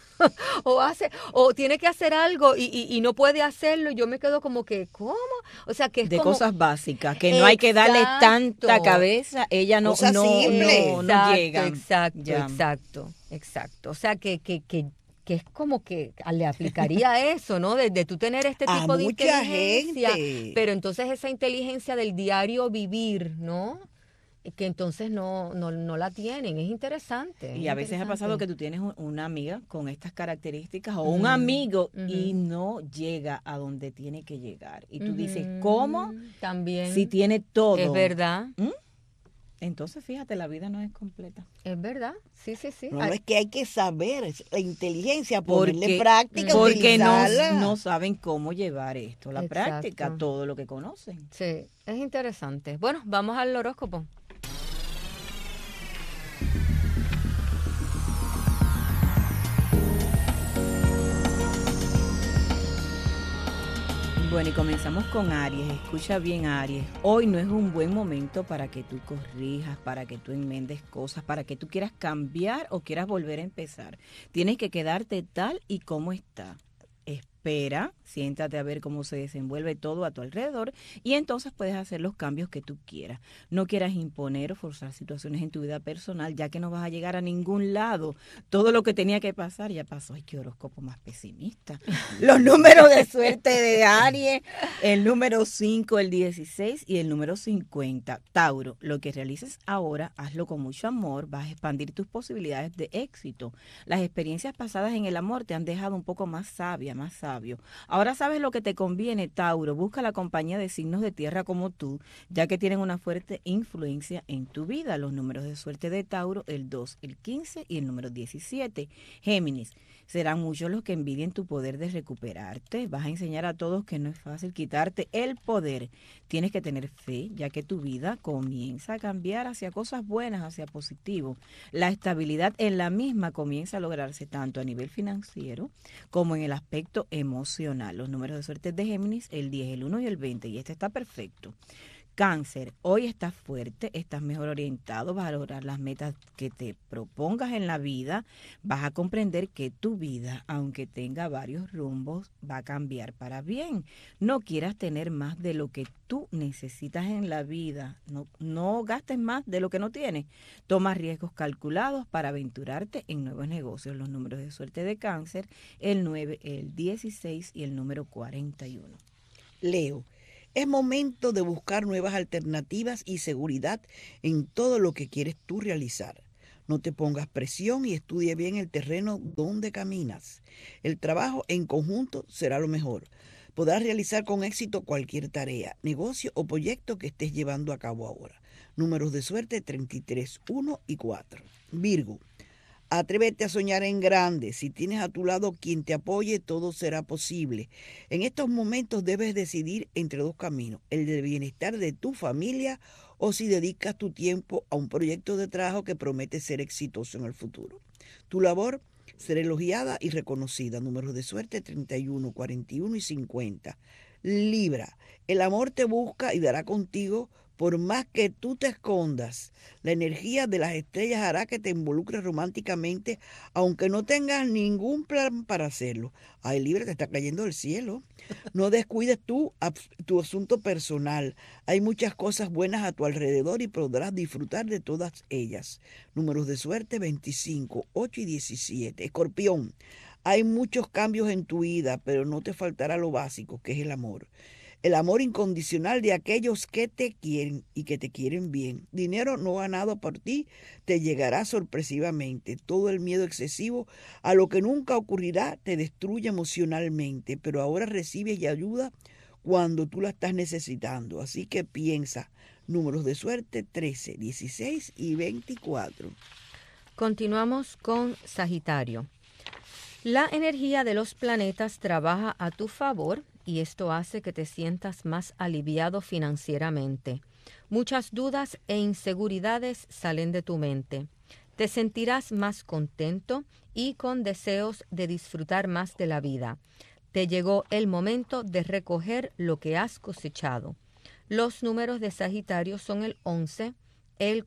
o tiene que hacer algo y no puede hacerlo, y yo me quedo como que, ¿cómo? O sea, que es de como cosas básicas, que no hay que darle tanta cabeza, ella no llega. Exacto. O sea, que es como que le aplicaría eso, ¿no? De tú tener este tipo de inteligencia, pero entonces esa inteligencia del diario vivir, ¿no? Que entonces no la tienen. Es interesante. Y a veces ha pasado que tú tienes una amiga con estas características o un amigo y no llega a donde tiene que llegar. Y tú dices, ¿cómo? También. Si tiene todo. Es verdad. Entonces, fíjate, la vida no es completa. Es verdad, sí. No, es que hay que saber la inteligencia, ponerle práctica, porque no saben cómo llevar esto, la práctica, todo lo que conocen. Sí, es interesante. Bueno, vamos al horóscopo. Bueno, y comenzamos con Aries. Escucha bien, Aries. Hoy no es un buen momento para que tú corrijas, para que tú enmendes cosas, para que tú quieras cambiar o quieras volver a empezar. Tienes que quedarte tal y como está. Espera, siéntate a ver cómo se desenvuelve todo a tu alrededor y entonces puedes hacer los cambios que tú quieras. No quieras imponer o forzar situaciones en tu vida personal, ya que no vas a llegar a ningún lado. Todo lo que tenía que pasar ya pasó. Ay, qué horóscopo más pesimista. Los números de suerte de Aries, el número 5, el 16 y el número 50. Tauro, lo que realices ahora, hazlo con mucho amor, vas a expandir tus posibilidades de éxito. Las experiencias pasadas en el amor te han dejado un poco más sabia, más sabio. Ahora sabes lo que te conviene, Tauro. Busca la compañía de signos de tierra como tú, ya que tienen una fuerte influencia en tu vida. Los números de suerte de Tauro, el 2, el 15 y el número 17. Géminis, serán muchos los que envidien tu poder de recuperarte. Vas a enseñar a todos que no es fácil quitarte el poder. Tienes que tener fe, ya que tu vida comienza a cambiar hacia cosas buenas, hacia positivo. La estabilidad en la misma comienza a lograrse tanto a nivel financiero como en el aspecto emocional. emocional. Los números de suerte de Géminis, el 10, el 1 y el 20, y este está perfecto. Cáncer, hoy estás fuerte, estás mejor orientado, vas a lograr las metas que te propongas en la vida, vas a comprender que tu vida, aunque tenga varios rumbos, va a cambiar para bien. No quieras tener más de lo que tú necesitas en la vida, no gastes más de lo que no tienes. Toma riesgos calculados para aventurarte en nuevos negocios. Los números de suerte de Cáncer, el 9, el 16 y el número 41. Leo. Es momento de buscar nuevas alternativas y seguridad en todo lo que quieres tú realizar. No te pongas presión y estudia bien el terreno donde caminas. El trabajo en conjunto será lo mejor. Podrás realizar con éxito cualquier tarea, negocio o proyecto que estés llevando a cabo ahora. Números de suerte 33, 1 y 4. Virgo. Atrévete a soñar en grande. Si tienes a tu lado quien te apoye, todo será posible. En estos momentos debes decidir entre dos caminos, el del bienestar de tu familia o si dedicas tu tiempo a un proyecto de trabajo que promete ser exitoso en el futuro. Tu labor será elogiada y reconocida. Números de suerte 31, 41 y 50. Libra, el amor te busca y dará contigo por más que tú te escondas. La energía de las estrellas hará que te involucres románticamente, aunque no tengas ningún plan para hacerlo. Ay, Libra, te está cayendo del cielo. No descuides tu asunto personal. Hay muchas cosas buenas a tu alrededor y podrás disfrutar de todas ellas. Números de suerte 25, 8 y 17. Escorpión, hay muchos cambios en tu vida, pero no te faltará lo básico, que es el amor. El amor incondicional de aquellos que te quieren y que te quieren bien. Dinero no ganado por ti te llegará sorpresivamente. Todo el miedo excesivo a lo que nunca ocurrirá te destruye emocionalmente, pero ahora recibes ayuda cuando tú la estás necesitando. Así que piensa. Números de suerte 13, 16 y 24. Continuamos con Sagitario. La energía de los planetas trabaja a tu favor y esto hace que te sientas más aliviado financieramente. Muchas dudas e inseguridades salen de tu mente. Te sentirás más contento y con deseos de disfrutar más de la vida. Te llegó el momento de recoger lo que has cosechado. Los números de Sagitario son el 11, el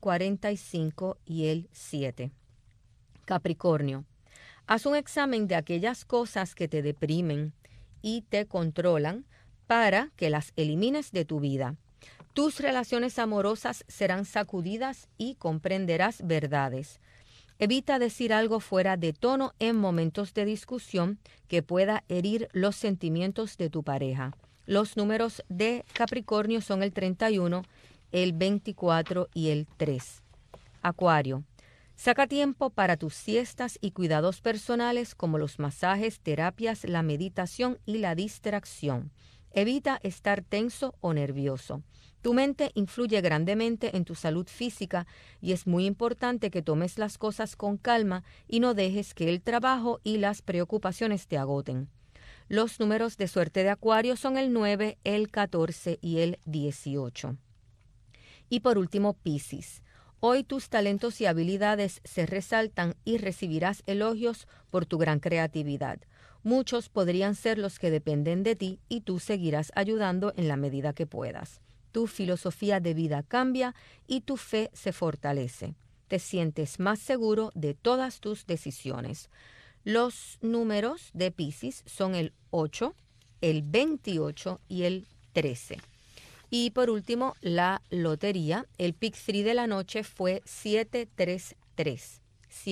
45 y el 7. Capricornio. Haz un examen de aquellas cosas que te deprimen y te controlan para que las elimines de tu vida. Tus relaciones amorosas serán sacudidas y comprenderás verdades. Evita decir algo fuera de tono en momentos de discusión que pueda herir los sentimientos de tu pareja. Los números de Capricornio son el 31, el 24 y el 3. Acuario. Saca tiempo para tus siestas y cuidados personales como los masajes, terapias, la meditación y la distracción. Evita estar tenso o nervioso. Tu mente influye grandemente en tu salud física y es muy importante que tomes las cosas con calma y no dejes que el trabajo y las preocupaciones te agoten. Los números de suerte de Acuario son el 9, el 14 y el 18. Y por último, Piscis. Hoy tus talentos y habilidades se resaltan y recibirás elogios por tu gran creatividad. Muchos podrían ser los que dependen de ti y tú seguirás ayudando en la medida que puedas. Tu filosofía de vida cambia y tu fe se fortalece. Te sientes más seguro de todas tus decisiones. Los números de Piscis son el 8, el 28 y el 13. Y por último, la lotería. El pick 3 de la noche fue 733.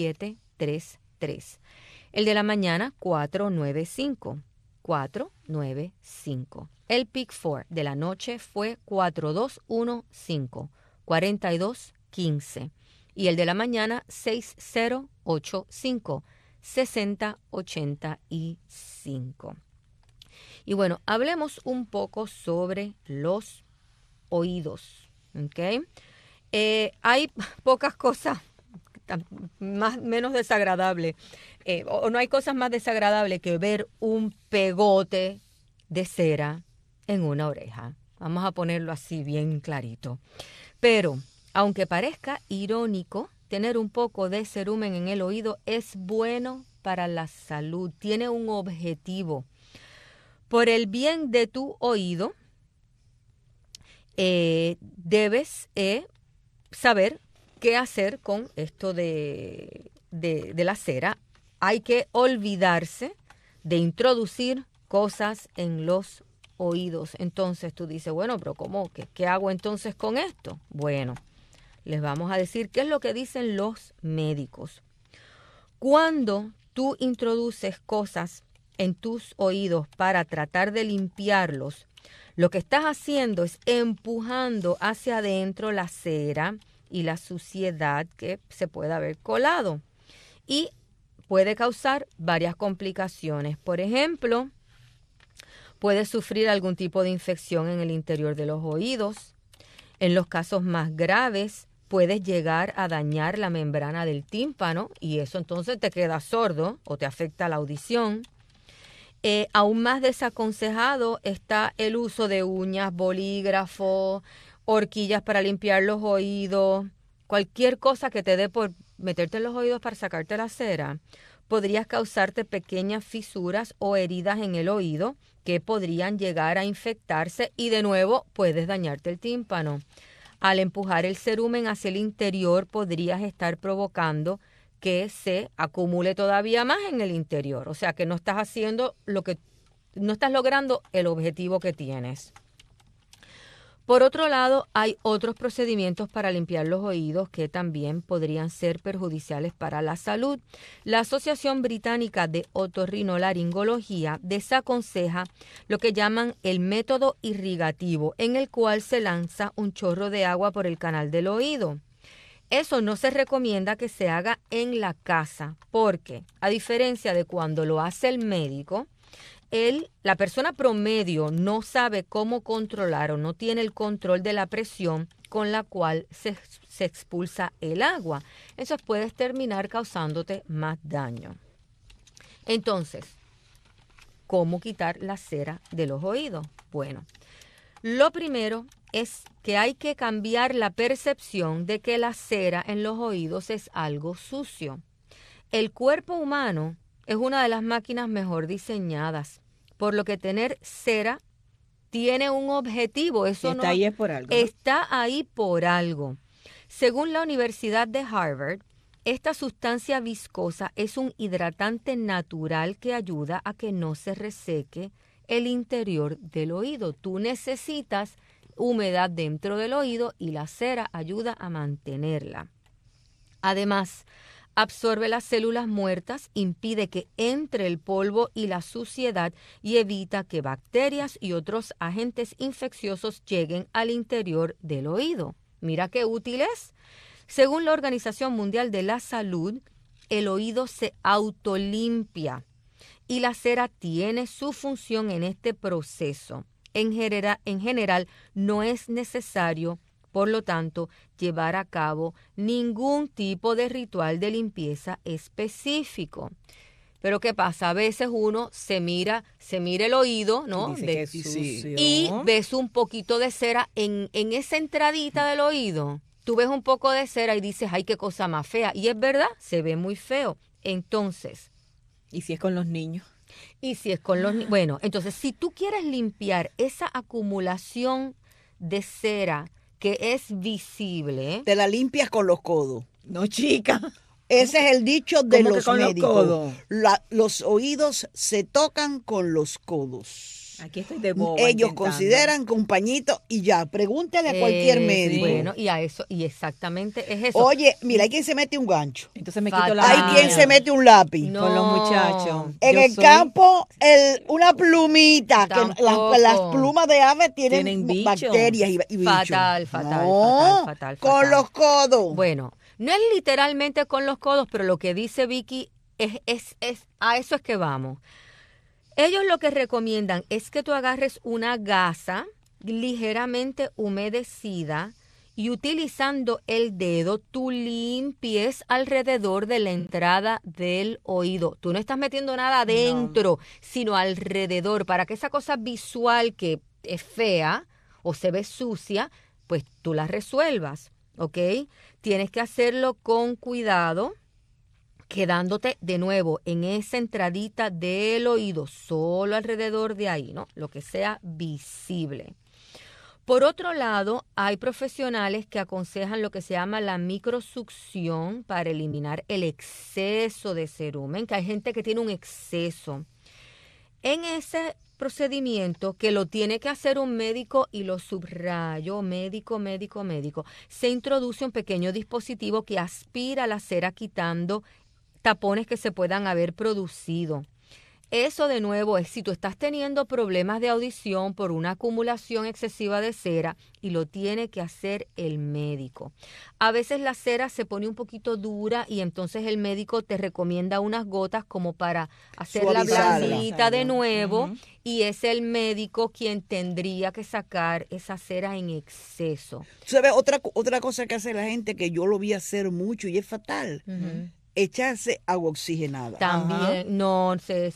733. El de la mañana, 495. 495. El pick 4 de la noche fue 4215. 4215. Y el de la mañana, 6085. 6085. Y bueno, hablemos un poco sobre los oídos, ¿ok? Hay pocas cosas menos desagradables, o no hay cosas más desagradables que ver un pegote de cera en una oreja. Vamos a ponerlo así bien clarito. Pero, aunque parezca irónico, tener un poco de cerumen en el oído es bueno para la salud, tiene un objetivo. Por el bien de tu oído, debes saber qué hacer con esto de la cera. Hay que olvidarse de introducir cosas en los oídos. Entonces tú dices, bueno, pero ¿cómo? ¿Qué hago entonces con esto? Bueno, les vamos a decir qué es lo que dicen los médicos. Cuando tú introduces cosas en tus oídos para tratar de limpiarlos, lo que estás haciendo es empujando hacia adentro la cera y la suciedad que se puede haber colado. Y puede causar varias complicaciones. Por ejemplo, puedes sufrir algún tipo de infección en el interior de los oídos. En los casos más graves, puedes llegar a dañar la membrana del tímpano y eso entonces te queda sordo o te afecta la audición. Aún más desaconsejado está el uso de uñas, bolígrafo, horquillas para limpiar los oídos, cualquier cosa que te dé por meterte en los oídos para sacarte la cera. Podrías causarte pequeñas fisuras o heridas en el oído que podrían llegar a infectarse y de nuevo puedes dañarte el tímpano. Al empujar el cerumen hacia el interior podrías estar provocando que se acumule todavía más en el interior. O sea que no estás haciendo no estás logrando el objetivo que tienes. Por otro lado, hay otros procedimientos para limpiar los oídos que también podrían ser perjudiciales para la salud. La Asociación Británica de Otorrinolaringología desaconseja lo que llaman el método irrigativo, en el cual se lanza un chorro de agua por el canal del oído. Eso no se recomienda que se haga en la casa, porque a diferencia de cuando lo hace el médico, la persona promedio no sabe cómo controlar o no tiene el control de la presión con la cual se expulsa el agua. Eso puede terminar causándote más daño. Entonces, ¿cómo quitar la cera de los oídos? Bueno, lo primero es que hay que cambiar la percepción de que la cera en los oídos es algo sucio. El cuerpo humano es una de las máquinas mejor diseñadas, por lo que tener cera tiene un objetivo. Eso está ahí es por algo, ¿no? Está ahí por algo. Según la Universidad de Harvard, esta sustancia viscosa es un hidratante natural que ayuda a que no se reseque el interior del oído. Tú necesitas humedad dentro del oído y la cera ayuda a mantenerla. Además, absorbe las células muertas, impide que entre el polvo y la suciedad y evita que bacterias y otros agentes infecciosos lleguen al interior del oído. Mira qué útil es. Según la Organización Mundial de la Salud, el oído se autolimpia y la cera tiene su función en este proceso. En general, no es necesario, por lo tanto, llevar a cabo ningún tipo de ritual de limpieza específico. Pero ¿qué pasa? A veces uno se mira el oído, ¿no? Y ves un poquito de cera en esa entradita del oído. Tú ves un poco de cera y dices, ay, qué cosa más fea. Y es verdad, se ve muy feo. Entonces, ¿y si es con los niños? Y si es con los niños. Bueno, entonces, si tú quieres limpiar esa acumulación de cera que es visible, te la limpias con los codos. No, chica. Ese es el dicho de los con médicos. Los oídos se tocan con los codos. Aquí estoy de boba. Ellos consideran que un pañito y ya. Pregúntale a cualquier médico. Bueno, y exactamente es eso. Oye, mira, hay quien se mete un gancho. Entonces me quito la Hay quien se mete un lápiz. Con los muchachos. En el campo, una plumita. Que las plumas de ave tienen bacterias y bichos. Fatal. Con los codos. Bueno, no es literalmente con los codos, pero lo que dice Vicky es a eso es que vamos. Ellos lo que recomiendan es que tú agarres una gasa ligeramente humedecida y utilizando el dedo tú limpies alrededor de la entrada del oído. Tú no estás metiendo nada adentro, sino alrededor, para que esa cosa visual que es fea o se ve sucia, pues tú la resuelvas, ¿ok? Tienes que hacerlo con cuidado, quedándote de nuevo en esa entradita del oído, solo alrededor de ahí, ¿no? Lo que sea visible. Por otro lado, hay profesionales que aconsejan lo que se llama la microsucción para eliminar el exceso de cerumen, que hay gente que tiene un exceso. En ese procedimiento, que lo tiene que hacer un médico, y lo subrayo, médico, se introduce un pequeño dispositivo que aspira la cera quitando tapones que se puedan haber producido. Eso de nuevo es si tú estás teniendo problemas de audición por una acumulación excesiva de cera y lo tiene que hacer el médico. A veces la cera se pone un poquito dura y entonces el médico te recomienda unas gotas como para hacerla blandita de nuevo, y es el médico quien tendría que sacar esa cera en exceso. ¿Sabes? Otra cosa que hace la gente que yo lo vi hacer mucho y es fatal. Echarse agua oxigenada. También, no.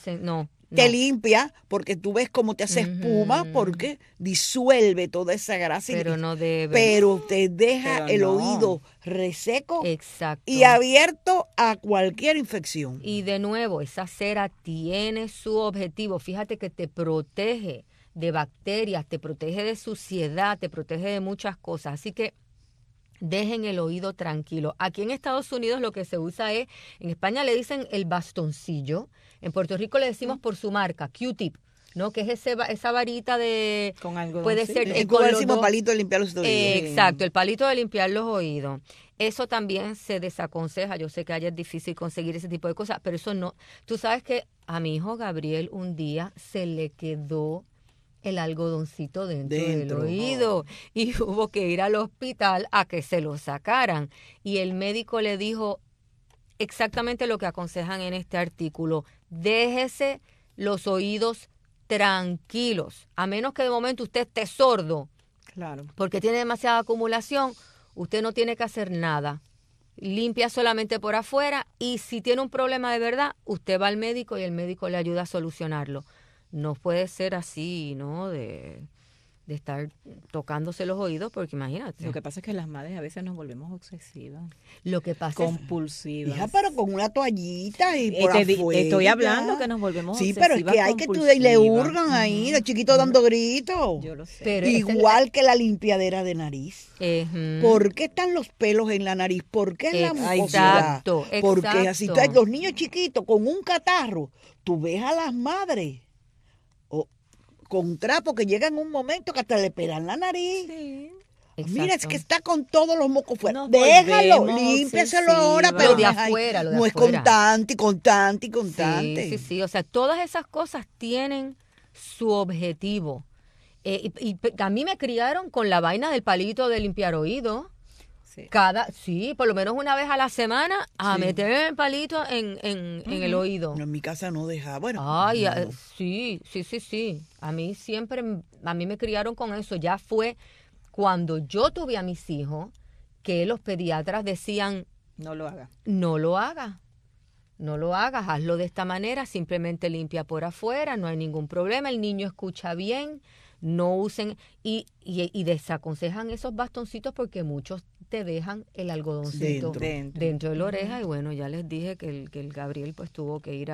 Te limpia porque tú ves cómo te hace espuma porque disuelve toda esa grasa. Pero no debe. Pero te deja el oído reseco. Exacto. Y abierto a cualquier infección. Y de nuevo, esa cera tiene su objetivo. Fíjate que te protege de bacterias, te protege de suciedad, te protege de muchas cosas. Así que dejen el oído tranquilo. Aquí en Estados Unidos lo que se usa es, en España le dicen el bastoncillo, en Puerto Rico le decimos por su marca, Q-tip, ¿no? Que es esa varita de... Con algodón. Puede ser... En Cuba decimos palito de limpiar los oídos. Exacto, el palito de limpiar los oídos. Eso también se desaconseja. Yo sé que allá es difícil conseguir ese tipo de cosas, pero eso no... Tú sabes que a mi hijo Gabriel un día se le quedó el algodoncito dentro del oído y hubo que ir al hospital a que se lo sacaran. Y el médico le dijo exactamente lo que aconsejan en este artículo: déjese los oídos tranquilos, a menos que de momento usted esté sordo, claro, porque tiene demasiada acumulación. Usted no tiene que hacer nada, limpia solamente por afuera, y si tiene un problema de verdad, usted va al médico y el médico le ayuda a solucionarlo. No puede ser así, ¿no? De estar tocándose los oídos, porque imagínate. Lo que pasa es que las madres a veces nos volvemos obsesivas. Lo que pasa compulsivas. Hija, pero con una toallita y por afuera. Estoy hablando que nos volvemos obsesivas. Sí, pero es que hay que estudiar y le hurgan ahí, los chiquitos dando gritos. Yo lo sé. Pero igual que la limpiadera de nariz. ¿Por qué están los pelos en la nariz? ¿Por qué en la mucosidad? Exacto. Porque así están los niños chiquitos con un catarro. Tú ves a las madres con trapo que llegan un momento que hasta le pelan la nariz. Sí. Mira, es que está con todos los mocos fuera. Déjalo, límpiaselo ahora, pero de afuera, no es constante. Sí. O sea, todas esas cosas tienen su objetivo. Y a mí me criaron con la vaina del palito de limpiar oídos. Sí. Por lo menos una vez a la semana a meter el palito en el oído. No, en mi casa no dejaba. Bueno. Ay, no. Sí. A mí me criaron con eso. Ya fue cuando yo tuve a mis hijos que los pediatras decían: no lo haga. No lo hagas, hazlo de esta manera, simplemente limpia por afuera, no hay ningún problema, el niño escucha bien, no usen, y desaconsejan esos bastoncitos porque muchos te dejan el algodoncito dentro de la oreja. Y bueno, ya les dije que el Gabriel pues tuvo que ir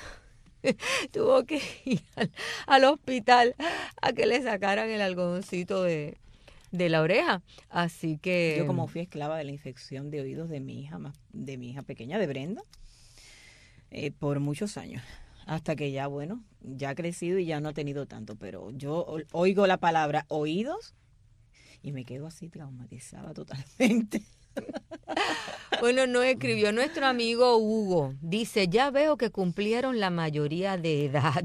al hospital a que le sacaran el algodoncito de la oreja. Así que yo, como fui esclava de la infección de oídos de mi hija pequeña, de Brenda, por muchos años, hasta que ya ha crecido y ya no ha tenido tanto, pero yo oigo la palabra oídos y me quedo así traumatizada totalmente. Bueno, nos escribió nuestro amigo Hugo. Dice: ya veo que cumplieron la mayoría de edad.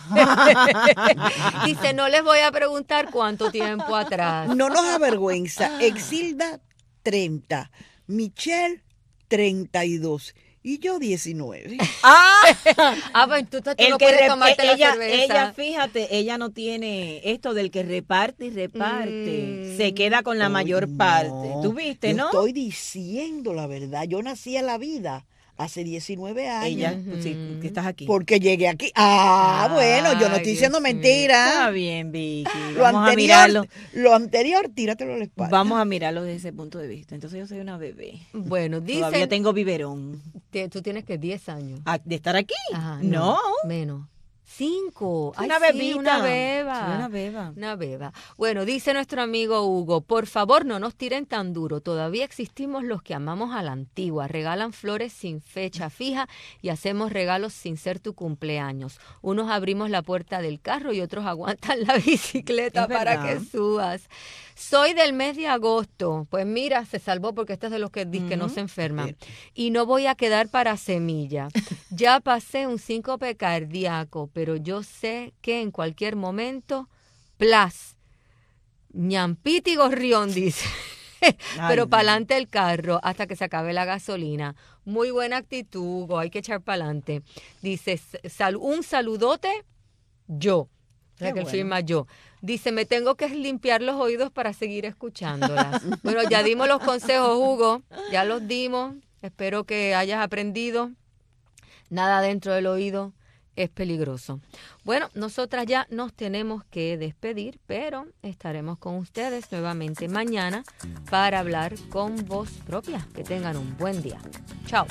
Dice: no les voy a preguntar cuánto tiempo atrás. No nos avergüenza. Exilda, 30. Michelle, 32. Y yo 19. Pues tú no puedes tomarte la cerveza. Ella, fíjate, ella no tiene esto del que reparte y reparte. Se queda con la mayor parte. ¿Tú viste, no? Estoy diciendo la verdad. Yo nací a la vida hace 19 años. Ella, sí, que estás aquí. Porque llegué aquí. Bueno, yo no estoy diciendo mentira. Está bien, Vicky. Lo anterior, tíratelo a la espalda. Vamos a mirarlo desde ese punto de vista. Entonces yo soy una bebé. Bueno, dice. Todavía tengo biberón. Tú tienes que 10 años. ¿De estar aquí? Ajá, no. Menos. 5. Una bebita. bebita. Una beba. Sí, una beba. Una beba. Bueno, dice nuestro amigo Hugo, por favor no nos tiren tan duro. Todavía existimos los que amamos a la antigua. Regalan flores sin fecha fija y hacemos regalos sin ser tu cumpleaños. Unos abrimos la puerta del carro y otros aguantan la bicicleta para que subas. Soy del mes de agosto. Pues mira, se salvó porque este es de los que dicen que no se enferman. Y no voy a quedar para semilla. Ya pasé un síncope cardíaco, pero yo sé que en cualquier momento, plas, ñampiti gorrión, dice. Pero para adelante el carro hasta que se acabe la gasolina. Muy buena actitud, Hugo, hay que echar para adelante. Dice, un saludote, yo. O sea, que él firma yo. Dice, me tengo que limpiar los oídos para seguir escuchándolas. Bueno, ya dimos los consejos, Hugo. Ya los dimos. Espero que hayas aprendido. Nada dentro del oído es peligroso. Bueno, nosotras ya nos tenemos que despedir, pero estaremos con ustedes nuevamente mañana para hablar con voz propia. Que tengan un buen día. Chao.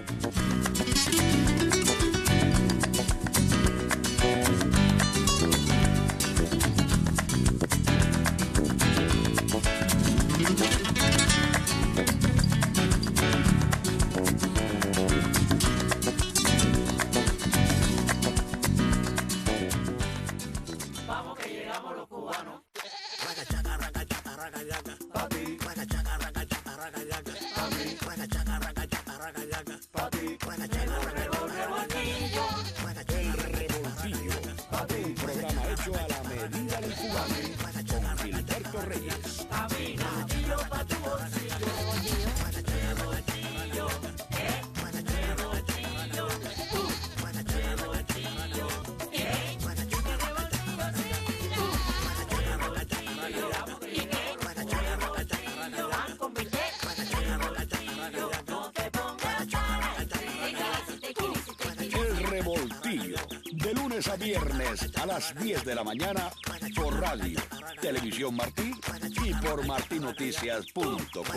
De lunes a viernes a las 10 de la mañana por radio, Televisión Martí y por martinoticias.com.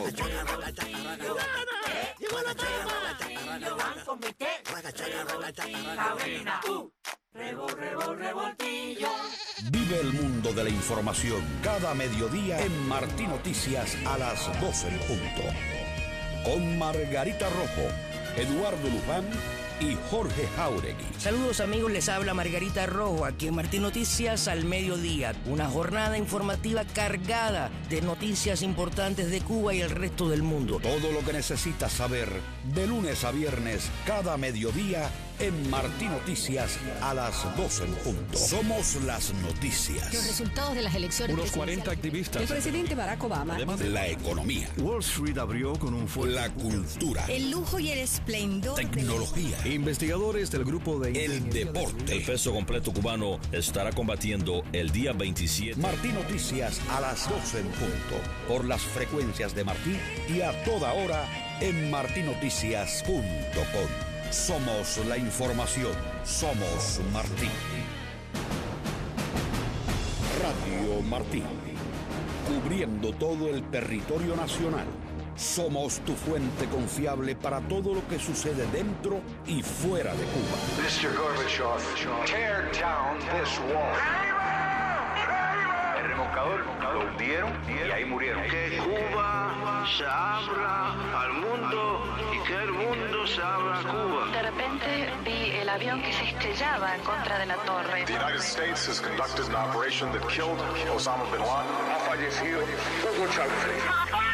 Vive el mundo de la información cada mediodía en Martí Noticias a las 12 en punto. Con Margarita Rojo, Eduardo Luján y Jorge Jauregui. Saludos amigos, les habla Margarita Rojo, aquí en Martín Noticias al mediodía. Una jornada informativa cargada de noticias importantes de Cuba y el resto del mundo. Todo lo que necesitas saber de lunes a viernes cada mediodía en Martí Noticias a las 12 en punto. Somos las noticias. Los resultados de las elecciones. Unos 40 activistas. El presidente Barack Obama. La economía. Wall Street abrió con un fuerte. La cultura. El lujo y el esplendor. Tecnología. Investigadores del grupo de El deporte. El peso completo cubano estará combatiendo el día 27. Martí Noticias a las 12 en punto. Por las frecuencias de Martí y a toda hora en martinoticias.com. Somos la información. Somos Martí. Radio Martí. Cubriendo todo el territorio nacional. Somos tu fuente confiable para todo lo que sucede dentro y fuera de Cuba. Mr. Gorbachev, tear down this wall. El remolcador lo hundieron y ahí murieron. Que Cuba se abra al mundo y que el mundo se abra a Cuba. De repente vi el avión que se estrellaba en contra de la torre. The United States has conducted an operation that killed Osama bin Laden. Ha fallecido Hugo Chávez.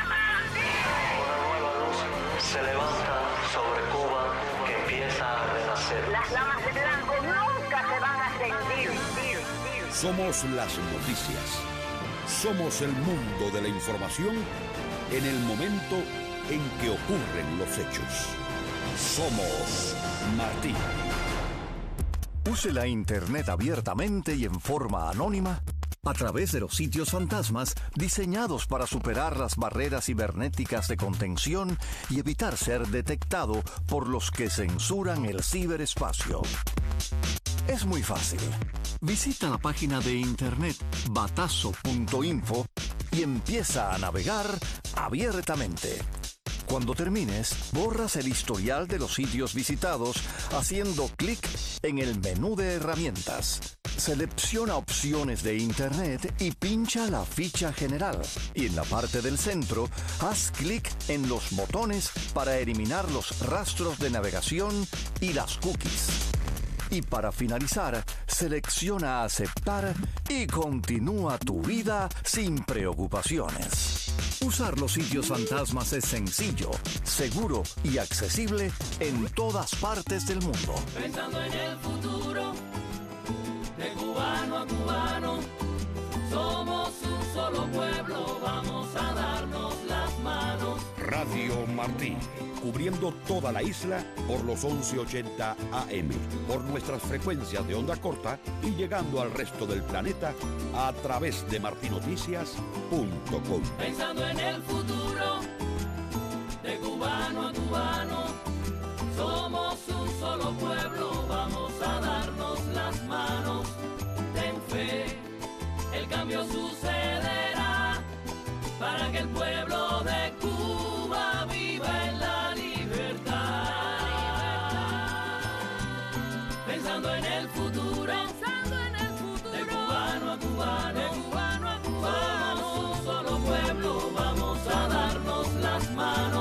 Se levanta sobre Cuba que empieza a renacer. Las damas de blanco nunca se van a rendir. Somos las noticias. Somos el mundo de la información en el momento en que ocurren los hechos. Somos Martí. Use la Internet abiertamente y en forma anónima a través de los sitios fantasmas diseñados para superar las barreras cibernéticas de contención y evitar ser detectado por los que censuran el ciberespacio. Es muy fácil. Visita la página de internet batazo.info y empieza a navegar abiertamente. Cuando termines, borras el historial de los sitios visitados haciendo clic en el menú de herramientas. Selecciona opciones de Internet y pincha la ficha general. Y en la parte del centro, haz clic en los botones para eliminar los rastros de navegación y las cookies. Y para finalizar, selecciona aceptar y continúa tu vida sin preocupaciones. Usar los sitios fantasmas es sencillo, seguro y accesible en todas partes del mundo. Pensando en el futuro, de cubano a cubano, somos un solo pueblo, vamos a darnos las manos. Radio Martí, cubriendo toda la isla por los 1180 AM, por nuestras frecuencias de onda corta y llegando al resto del planeta a través de martinoticias.com. Pensando en el futuro, de cubano a cubano, somos un solo pueblo.